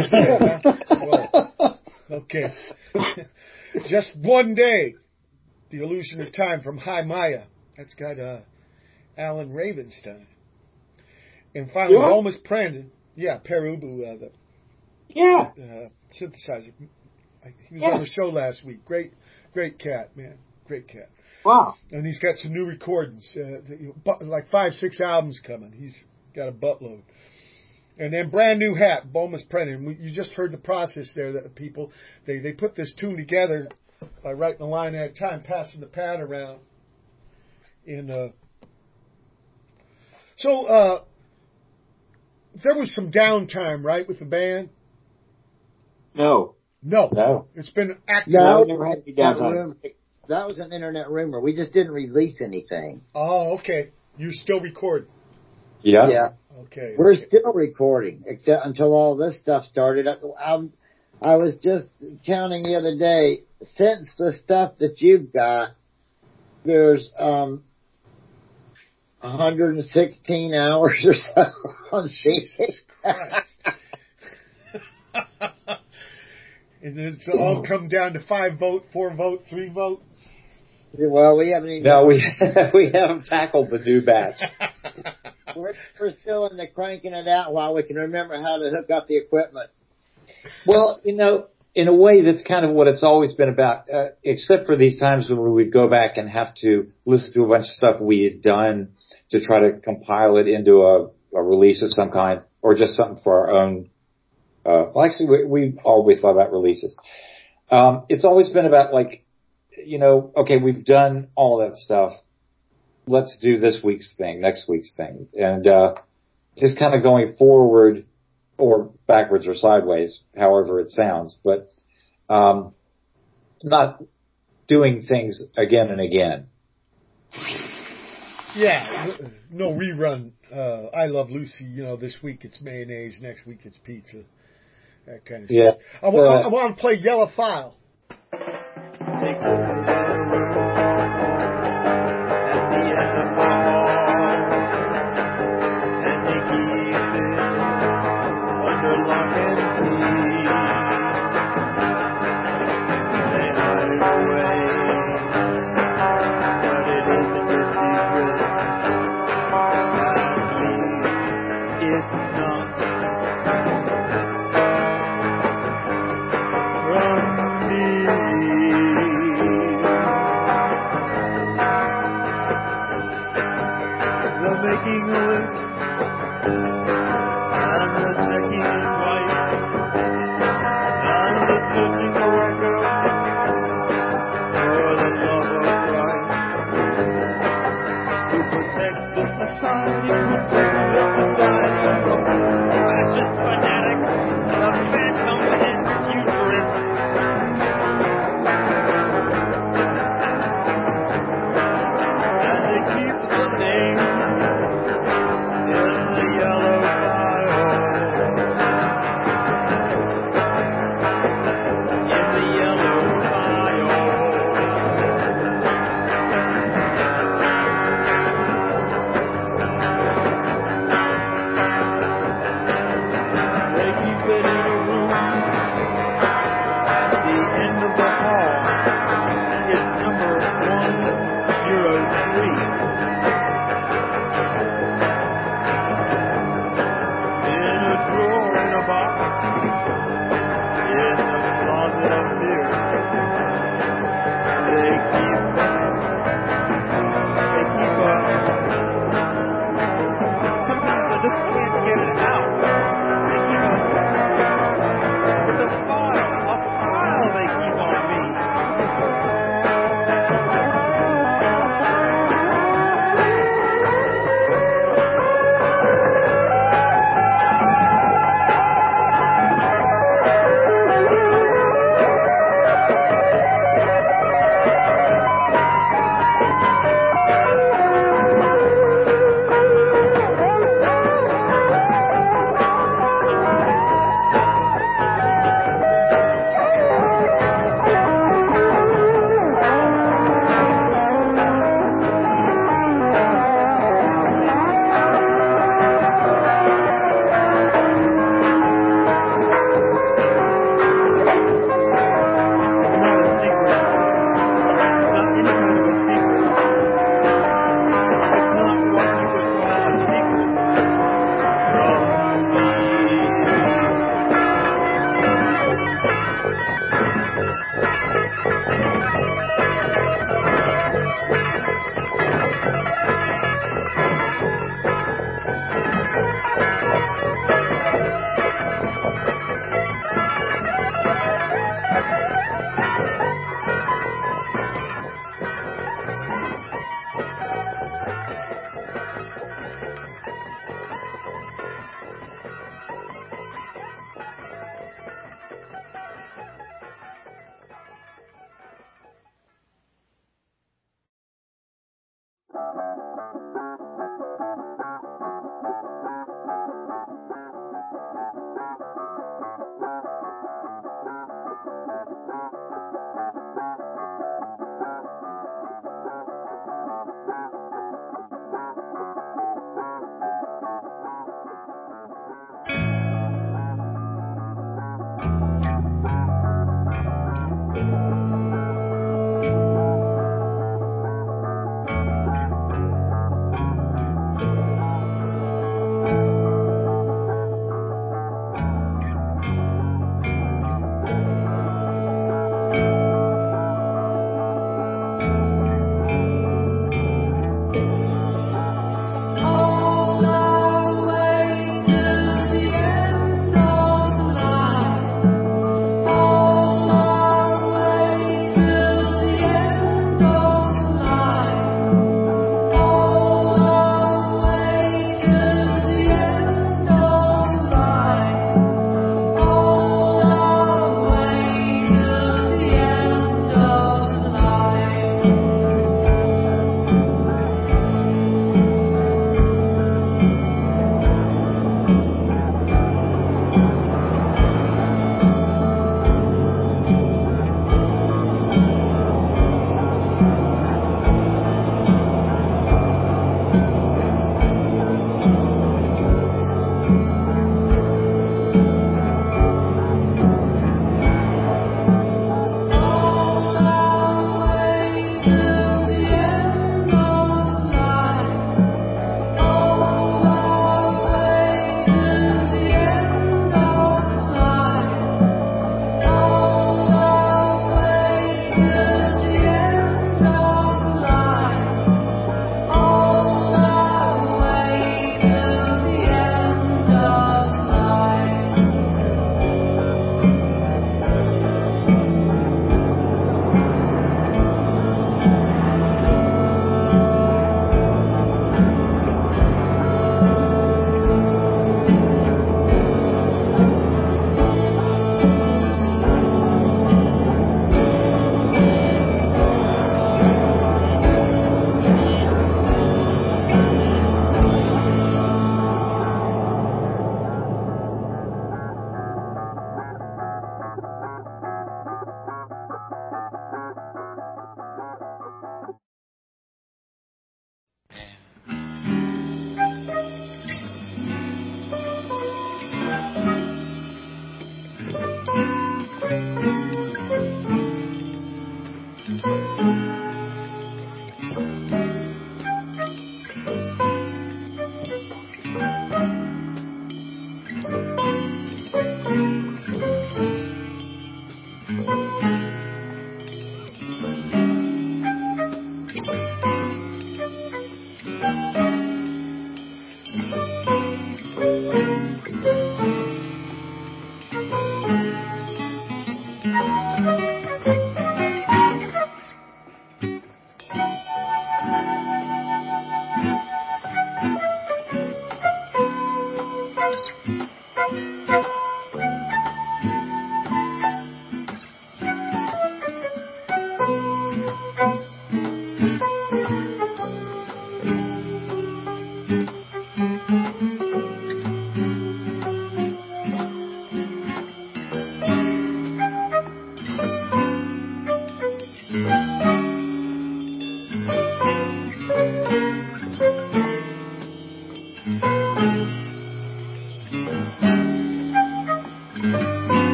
Well, okay. Just One Day. The Illusion of Time from High Maya. That's got Alan Ravenstein. And finally, Yeah. Bomis Prandon. Yeah, Perubu, the synthesizer. He was on the show last week. Great cat, man. Great cat. Wow. And he's got some new recordings, like 5-6 albums coming. He's got a buttload. And then brand new hat, Bomis Prandon. You just heard the process there that people, they put this tune together by writing a line at a time, passing the pad around. And so there was some downtime, right, with the band? No. It's been active. No, never had any downtime. That was an internet rumor. We just didn't release anything. Oh, okay. You're still recording. Yeah. Yeah. Okay. We're still recording, except until all this stuff started. I was just counting the other day. Since the stuff that you've got, there's 116 hours or so on CD. And it's all come down to 5 vote, 4 vote, 3 vote. Well, we haven't even. No, we haven't tackled the new batch. We're still in the cranking it out while we can remember how to hook up the equipment. Well, in a way, that's kind of what it's always been about, except for these times when we would go back and have to listen to a bunch of stuff we had done to try to compile it into a release of some kind, or just something for our own. Well, actually, we always thought about releases. It's always been about okay, we've done all that stuff. Let's do this week's thing, next week's thing. And just kind of going forward or backwards or sideways, however it sounds, but not doing things again and again. Yeah, no rerun. I Love Lucy, this week it's mayonnaise, next week it's pizza. That kind of shit. I want to play Yellow File.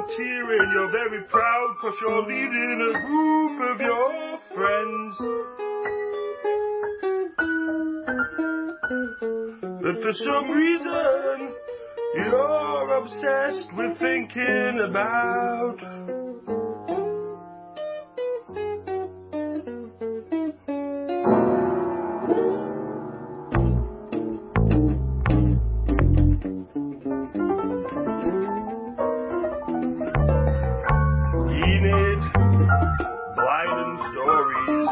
volunteer and you're very proud 'cause you're leading a group of your friends. But for some reason, you're obsessed with thinking about Enid Blyden stories.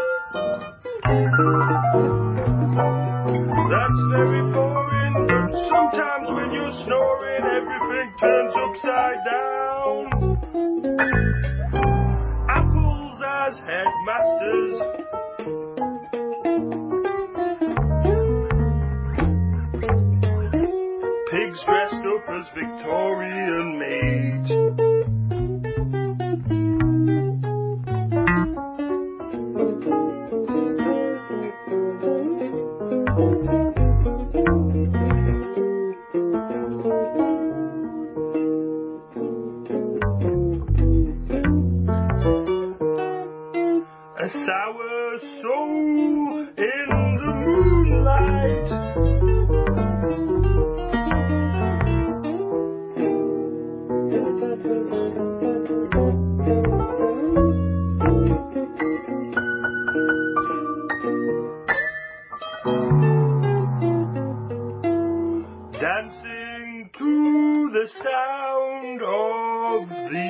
That's very boring, but sometimes when you're snoring, everything turns upside down. Apples as headmasters. Pigs dressed up as Victorian maids. A sour soul in the moonlight. Dancing to the sound of the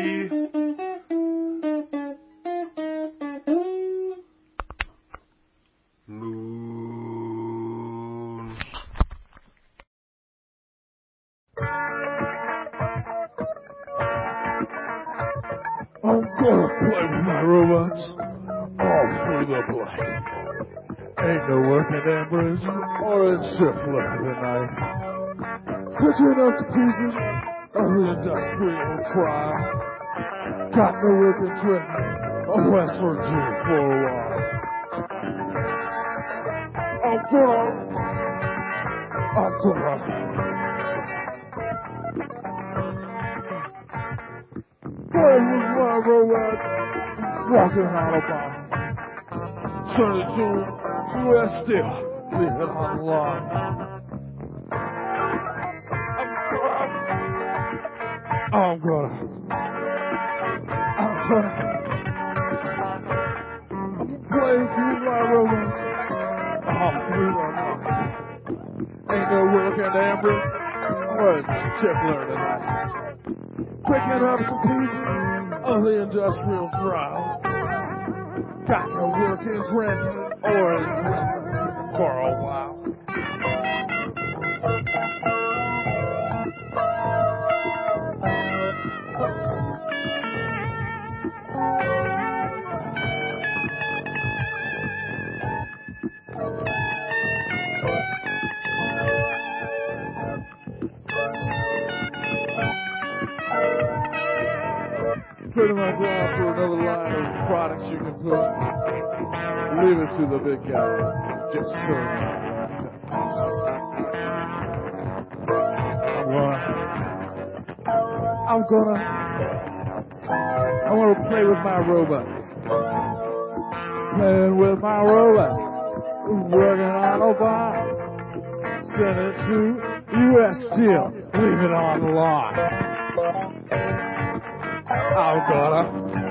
moon. I'm gonna play with my robots all through the play. Ain't no working embers or encircler tonight. Picking up the pieces of the industrial trial. Got no working trip of West Virginia for a while. I'm gonna play with my robot, walking out of bounds. Turn it to US Steel, leave it on the line. I'm gonna play with my robot all through the night. Ain't no working amber or tickler tonight. Picking up the pieces of the industrial trial. Got no working trench or for a while. Pretty much down for another line of products you can push. Leave it to the big guys. Just put it I'm gonna play with my robot. Playing with my robot. Working on a bar. Send it to US Steel. Leave it on the line. I'm gonna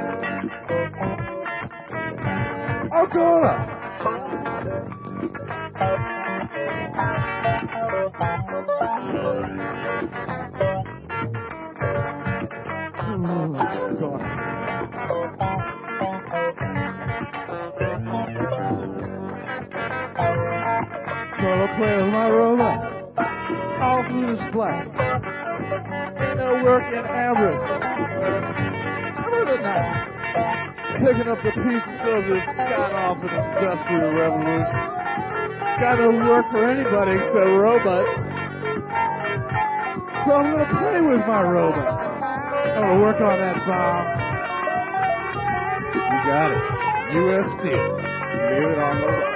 play with my robot all through this play. Ain't no working average. Tonight, picking up the pieces of the got off in the Industrial Revolution. Gotta work for anybody except robots. So I'm gonna play with my robot. I'm gonna work on that bomb. You got it. US Steel. Leave it on the road.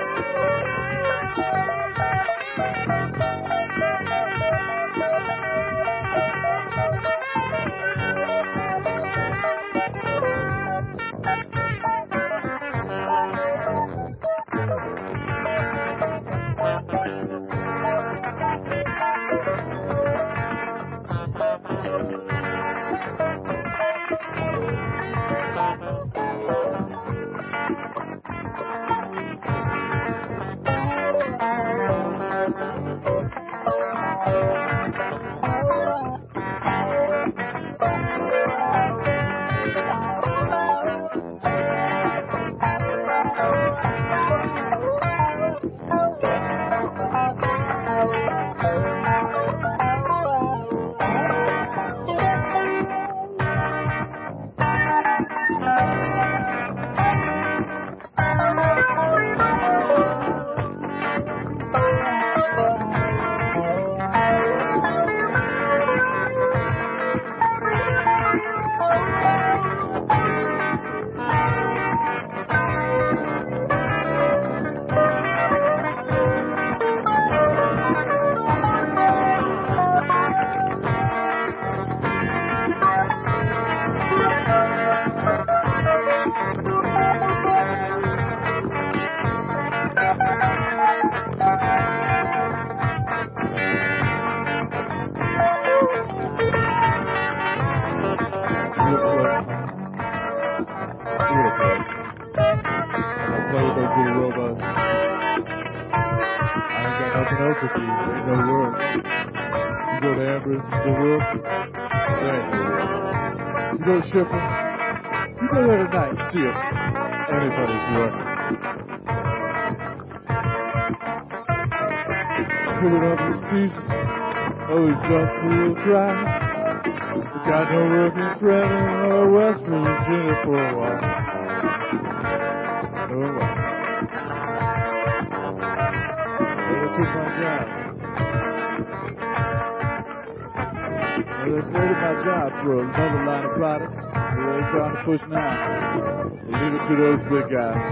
nothing else to do. Ain't no work. You go to Amber's, the work. There ain't no work. You go to Shipper. You go there tonight and see if anybody's working. Pull it up his pieces. Oh, he's just real dry. We got no work in Trenton or West Virginia for a while. Oh, well. They took my job. They traded my job for another line of products that they're trying to push now. We'll leave it to those big guys.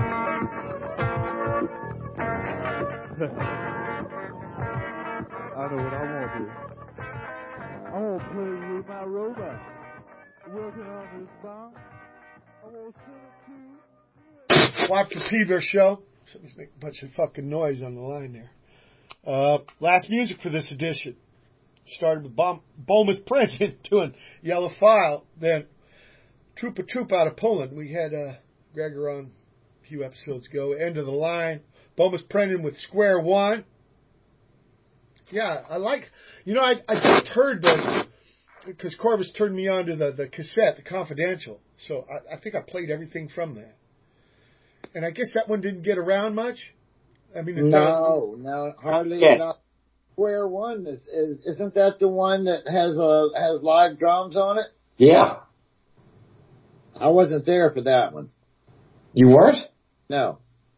I know what I want to do. I want to play with my robot. Working on this bomb. I want to send it to... Walk the Peeber Show. Somebody's making a bunch of fucking noise on the line there. Last music for this edition. Started with Bomis Printing doing Yellow File. Then Troopa Troop out of Poland. We had Gregor on a few episodes ago. End of the line. Bomis Printing with Square One. Yeah, I like... You know, I just heard this because Corvus turned me on to the cassette, the Confidential. So I think I played everything from that. And I guess that one didn't get around much. I mean, it's no, hardly enough. Square One isn't that the one that has live drums on it? Yeah. I wasn't there for that one. You weren't? No.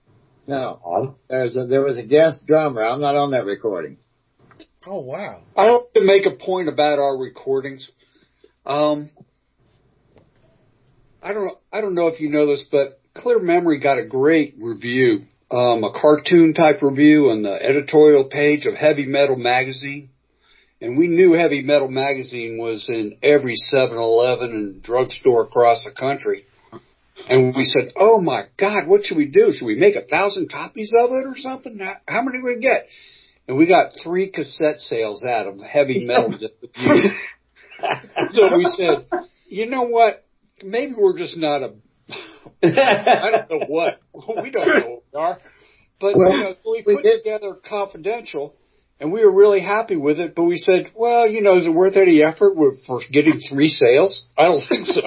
There was a guest drummer. I'm not on that recording. Oh wow! I like to make a point about our recordings. I don't know if you know this, but Clear Memory got a great review, a cartoon type review on the editorial page of Heavy Metal Magazine. And we knew Heavy Metal Magazine was in every 7-Eleven and drugstore across the country. And we said, oh my God, what should we do? Should we make 1,000 copies of it or something? How many do we get? And we got 3 cassette sales out of Heavy Metal reviews. So we said, you know what? Maybe we're just not I don't know what. We don't know what we are. But we put together Confidential, and we were really happy with it. But we said, well, is it worth any effort for getting 3 sales? I don't think so.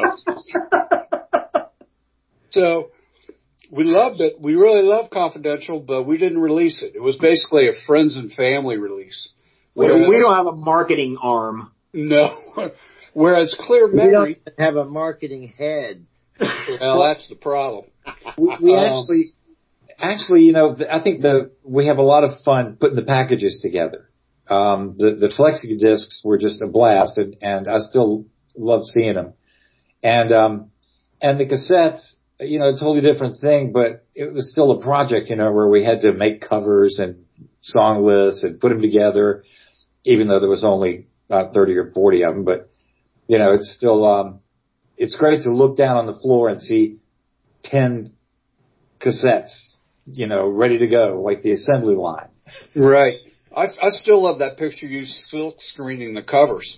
So we loved it. We really loved Confidential, but we didn't release it. It was basically a friends and family release. We don't have a marketing arm. No. Whereas Clear Memory... We don't have a marketing head. Well, that's the problem. We actually, I think we have a lot of fun putting the packages together. The Flexi discs were just a blast, and I still love seeing them. And the cassettes, a totally different thing, but it was still a project, where we had to make covers and song lists and put them together, even though there was only 30 or 40 of them. But, it's still, it's great to look down on the floor and see 10 cassettes, ready to go, like the assembly line. Right. I still love that picture you silk screening the covers.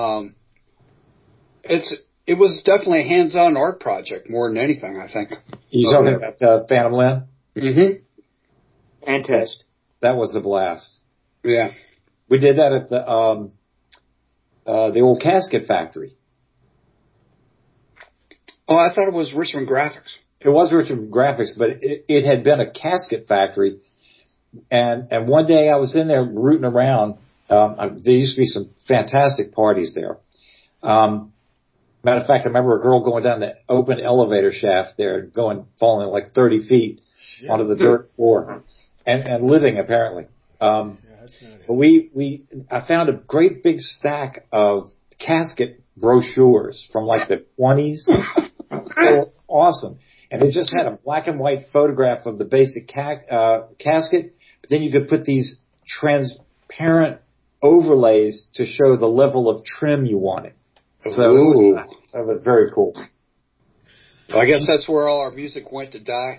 It was definitely a hands-on art project more than anything, I think. You talking about Phantom Limb? Mm-hmm. And Test. That was a blast. Yeah. We did that at the old Casket Factory. Oh, I thought it was Richmond Graphics. It was Richmond Graphics, but it had been a casket factory. And one day I was in there rooting around. There used to be some fantastic parties there. Matter of fact, I remember a girl going down the open elevator shaft there, falling like 30 feet onto the dirt floor, and living apparently. But I found a great big stack of casket brochures from like the 20s. They were awesome. And it just had a black and white photograph of the basic casket, but then you could put these transparent overlays to show the level of trim you wanted. So that was very cool. Well, I guess that's where all our music went to die.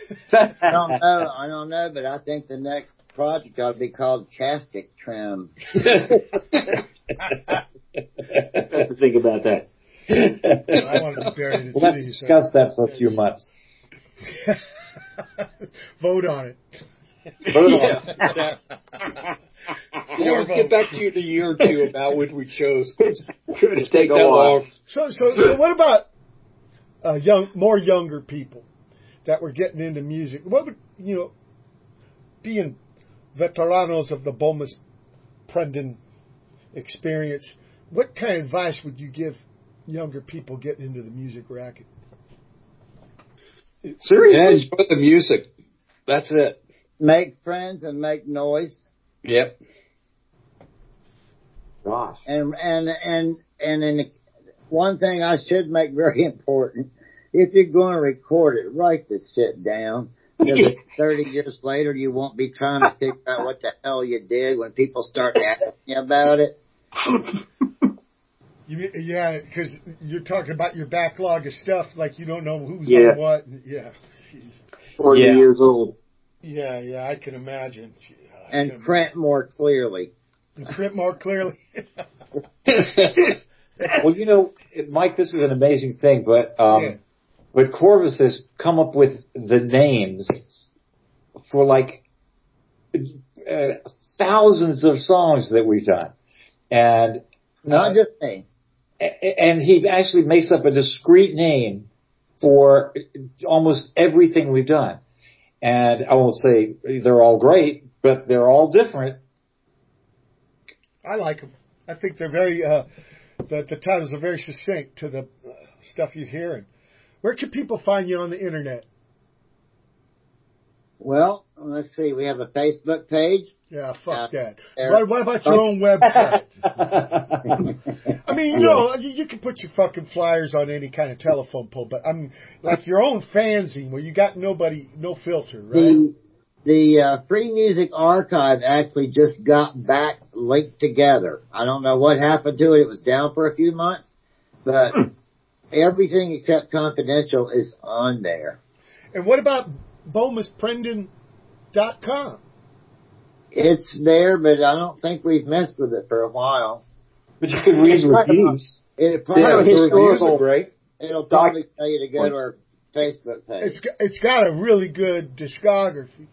I don't know, but I think the next project ought to be called Casket Trim. I have to think about that. I want to be buried at sea. Let's discuss that for a few months. Vote on it. Yeah, we'll get back to you in a year or two about what we chose. It's going to take a that while. long. So what about more younger people that were getting into music? What would, being veteranos of the Bomis Prendin experience, what kind of advice would you give younger people getting into the music racket? Seriously? Enjoy the music. That's it. Make friends and make noise. Yep. Gosh. And one thing I should make very important, if you're going to record it, write the shit down. Because 30 years later, you won't be trying to figure out what the hell you did when people start asking you about it. Yeah, because you're talking about your backlog of stuff, like you don't know who's on what. Yeah. Jeez. 40 years old. Yeah, I can imagine. And print more clearly. And print more clearly. Well, Mike, this is an amazing thing, but Corvus has come up with the names for like thousands of songs that we've done, and not just me. And he actually makes up a discrete name for almost everything we've done. And I won't say they're all great, but they're all different. I like them. I think they're very, the titles are very succinct to the stuff you're hearing. Where can people find you on the internet? Well, let's see. We have a Facebook page. Yeah, fuck that. What about your own website? I mean, you can put your fucking flyers on any kind of telephone pole, but I'm like your own fanzine where you got no filter, right? The Free Music Archive actually just got back linked together. I don't know what happened to it. It was down for a few months, but everything except Confidential is on there. And what about BomisPrendin.com? It's there, but I don't think we've messed with it for a while. But you can read reviews. Reviews are great. It'll probably tell you to go to our Facebook page. It's got a really good discography.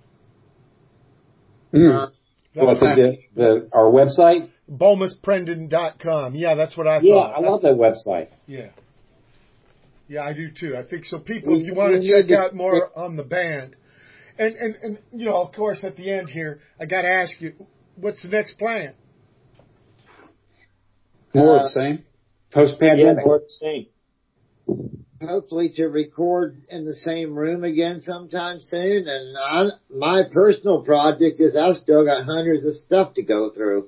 Our website? BomisPrendin.com. Yeah, that's what I thought. Yeah, I love that website. Yeah. Yeah, I do too. I think so. People, if you want to check out more on the band, and of course, at the end here, I got to ask you, what's the next plan? More of the same. Post-pandemic. More of the same. Hopefully to record in the same room again sometime soon. And my personal project is I've still got hundreds of stuff to go through.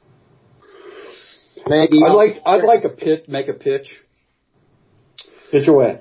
Maybe I'd like make a pitch. Pitch away.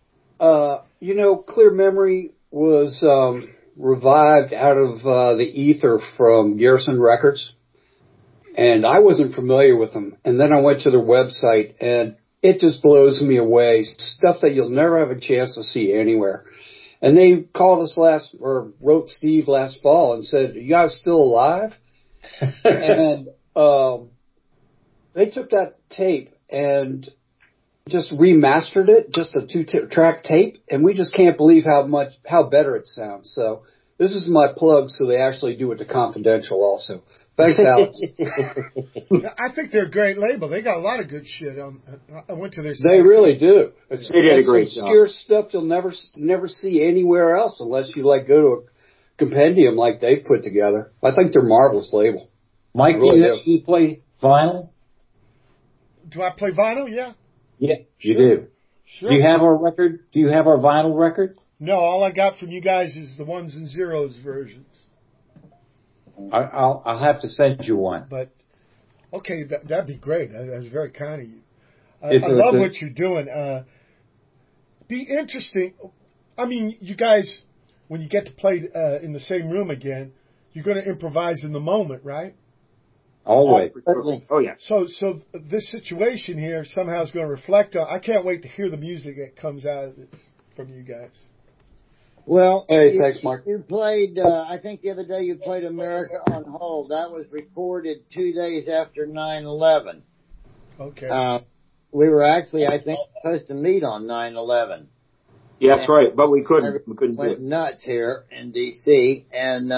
Clear Memory was revived out of the ether from Garrison Records, and I wasn't familiar with them. And then I went to their website, and it just blows me away. Stuff that you'll never have a chance to see anywhere. And they called us wrote Steve last fall and said, "Are you guys still alive?" And they took that tape and just remastered it, just a 2-track tape, and we just can't believe how better it sounds. So this is my plug, so they actually do it to Confidential also. Thanks, Alex. I think they're a great label. They got a lot of good shit. I went to their site. They really do. They did a great job. Obscure stuff you'll never see anywhere else unless you go to a compendium like they put together. I think they're a marvelous label. Mike, you play vinyl? Do I play vinyl? Yeah. Yeah, you do. Sure. Do you have our record? Do you have our vinyl record? No, all I got from you guys is the ones and zeros versions. I'll have to send you one. But okay, that'd be great. That's very kind of you. I love what you're doing. Be interesting. I mean, you guys, when you get to play in the same room again, you're going to improvise in the moment, right? Always. Oh yeah. So this situation here somehow is going to reflect on. I can't wait to hear the music that comes out of it from you guys. Well, hey, thanks, Mark. You played. I think the other day you played "America on Hold." That was recorded 2 days after 9/11. Okay. We were actually, I think, supposed to meet on 9/11. Yeah, that's right. But we couldn't do went it. nuts here in D.C. and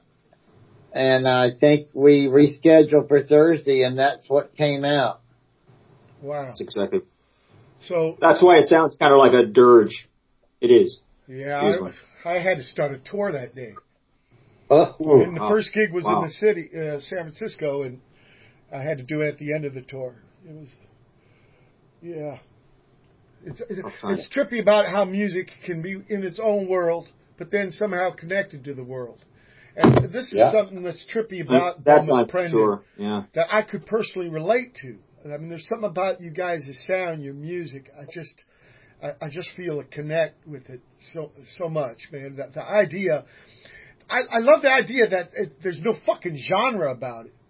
I think we rescheduled for Thursday, and that's what came out. Wow. That's exactly. So that's why it sounds kind of like a dirge. It is. Yeah, I had to start a tour that day. And the first gig was in the city, San Francisco, and I had to do it at the end of the tour. It was, yeah. It's trippy about how music can be in its own world, but then somehow connected to the world. And this is something that's trippy about Bomis Prendin that I could personally relate to. I mean, there's something about you guys' sound, your music. I just feel a connect with it so much, man. The idea, I love the idea that there's no fucking genre about it.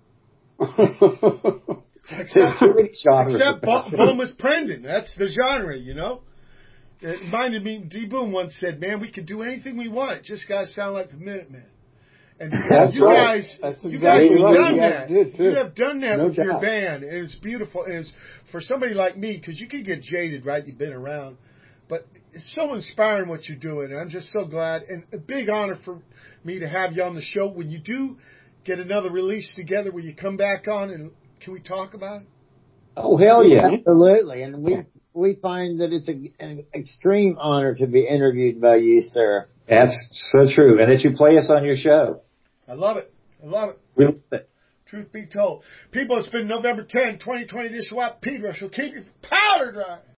There's too many genres. Except Bomis Prendin. That's the genre, you know? It reminded me, D-Boom once said, man, we could do anything we want. It just got to sound like the Minutemen. And you guys have done that. You have done that with your band. It was beautiful. It was, for somebody like me, because you could get jaded, right? You've been around. But it's so inspiring what you're doing. And I'm just so glad. And a big honor for me to have you on the show. When you do get another release together, will you come back on and can we talk about it? Oh, hell yeah. Absolutely. And we find that it's an extreme honor to be interviewed by you, sir. That's so true. And that you play us on your show. I love it. I love it. We love it. Truth be told. People, it's been November 10, 2020. This is Watt Pedro. She'll keep your powder dry.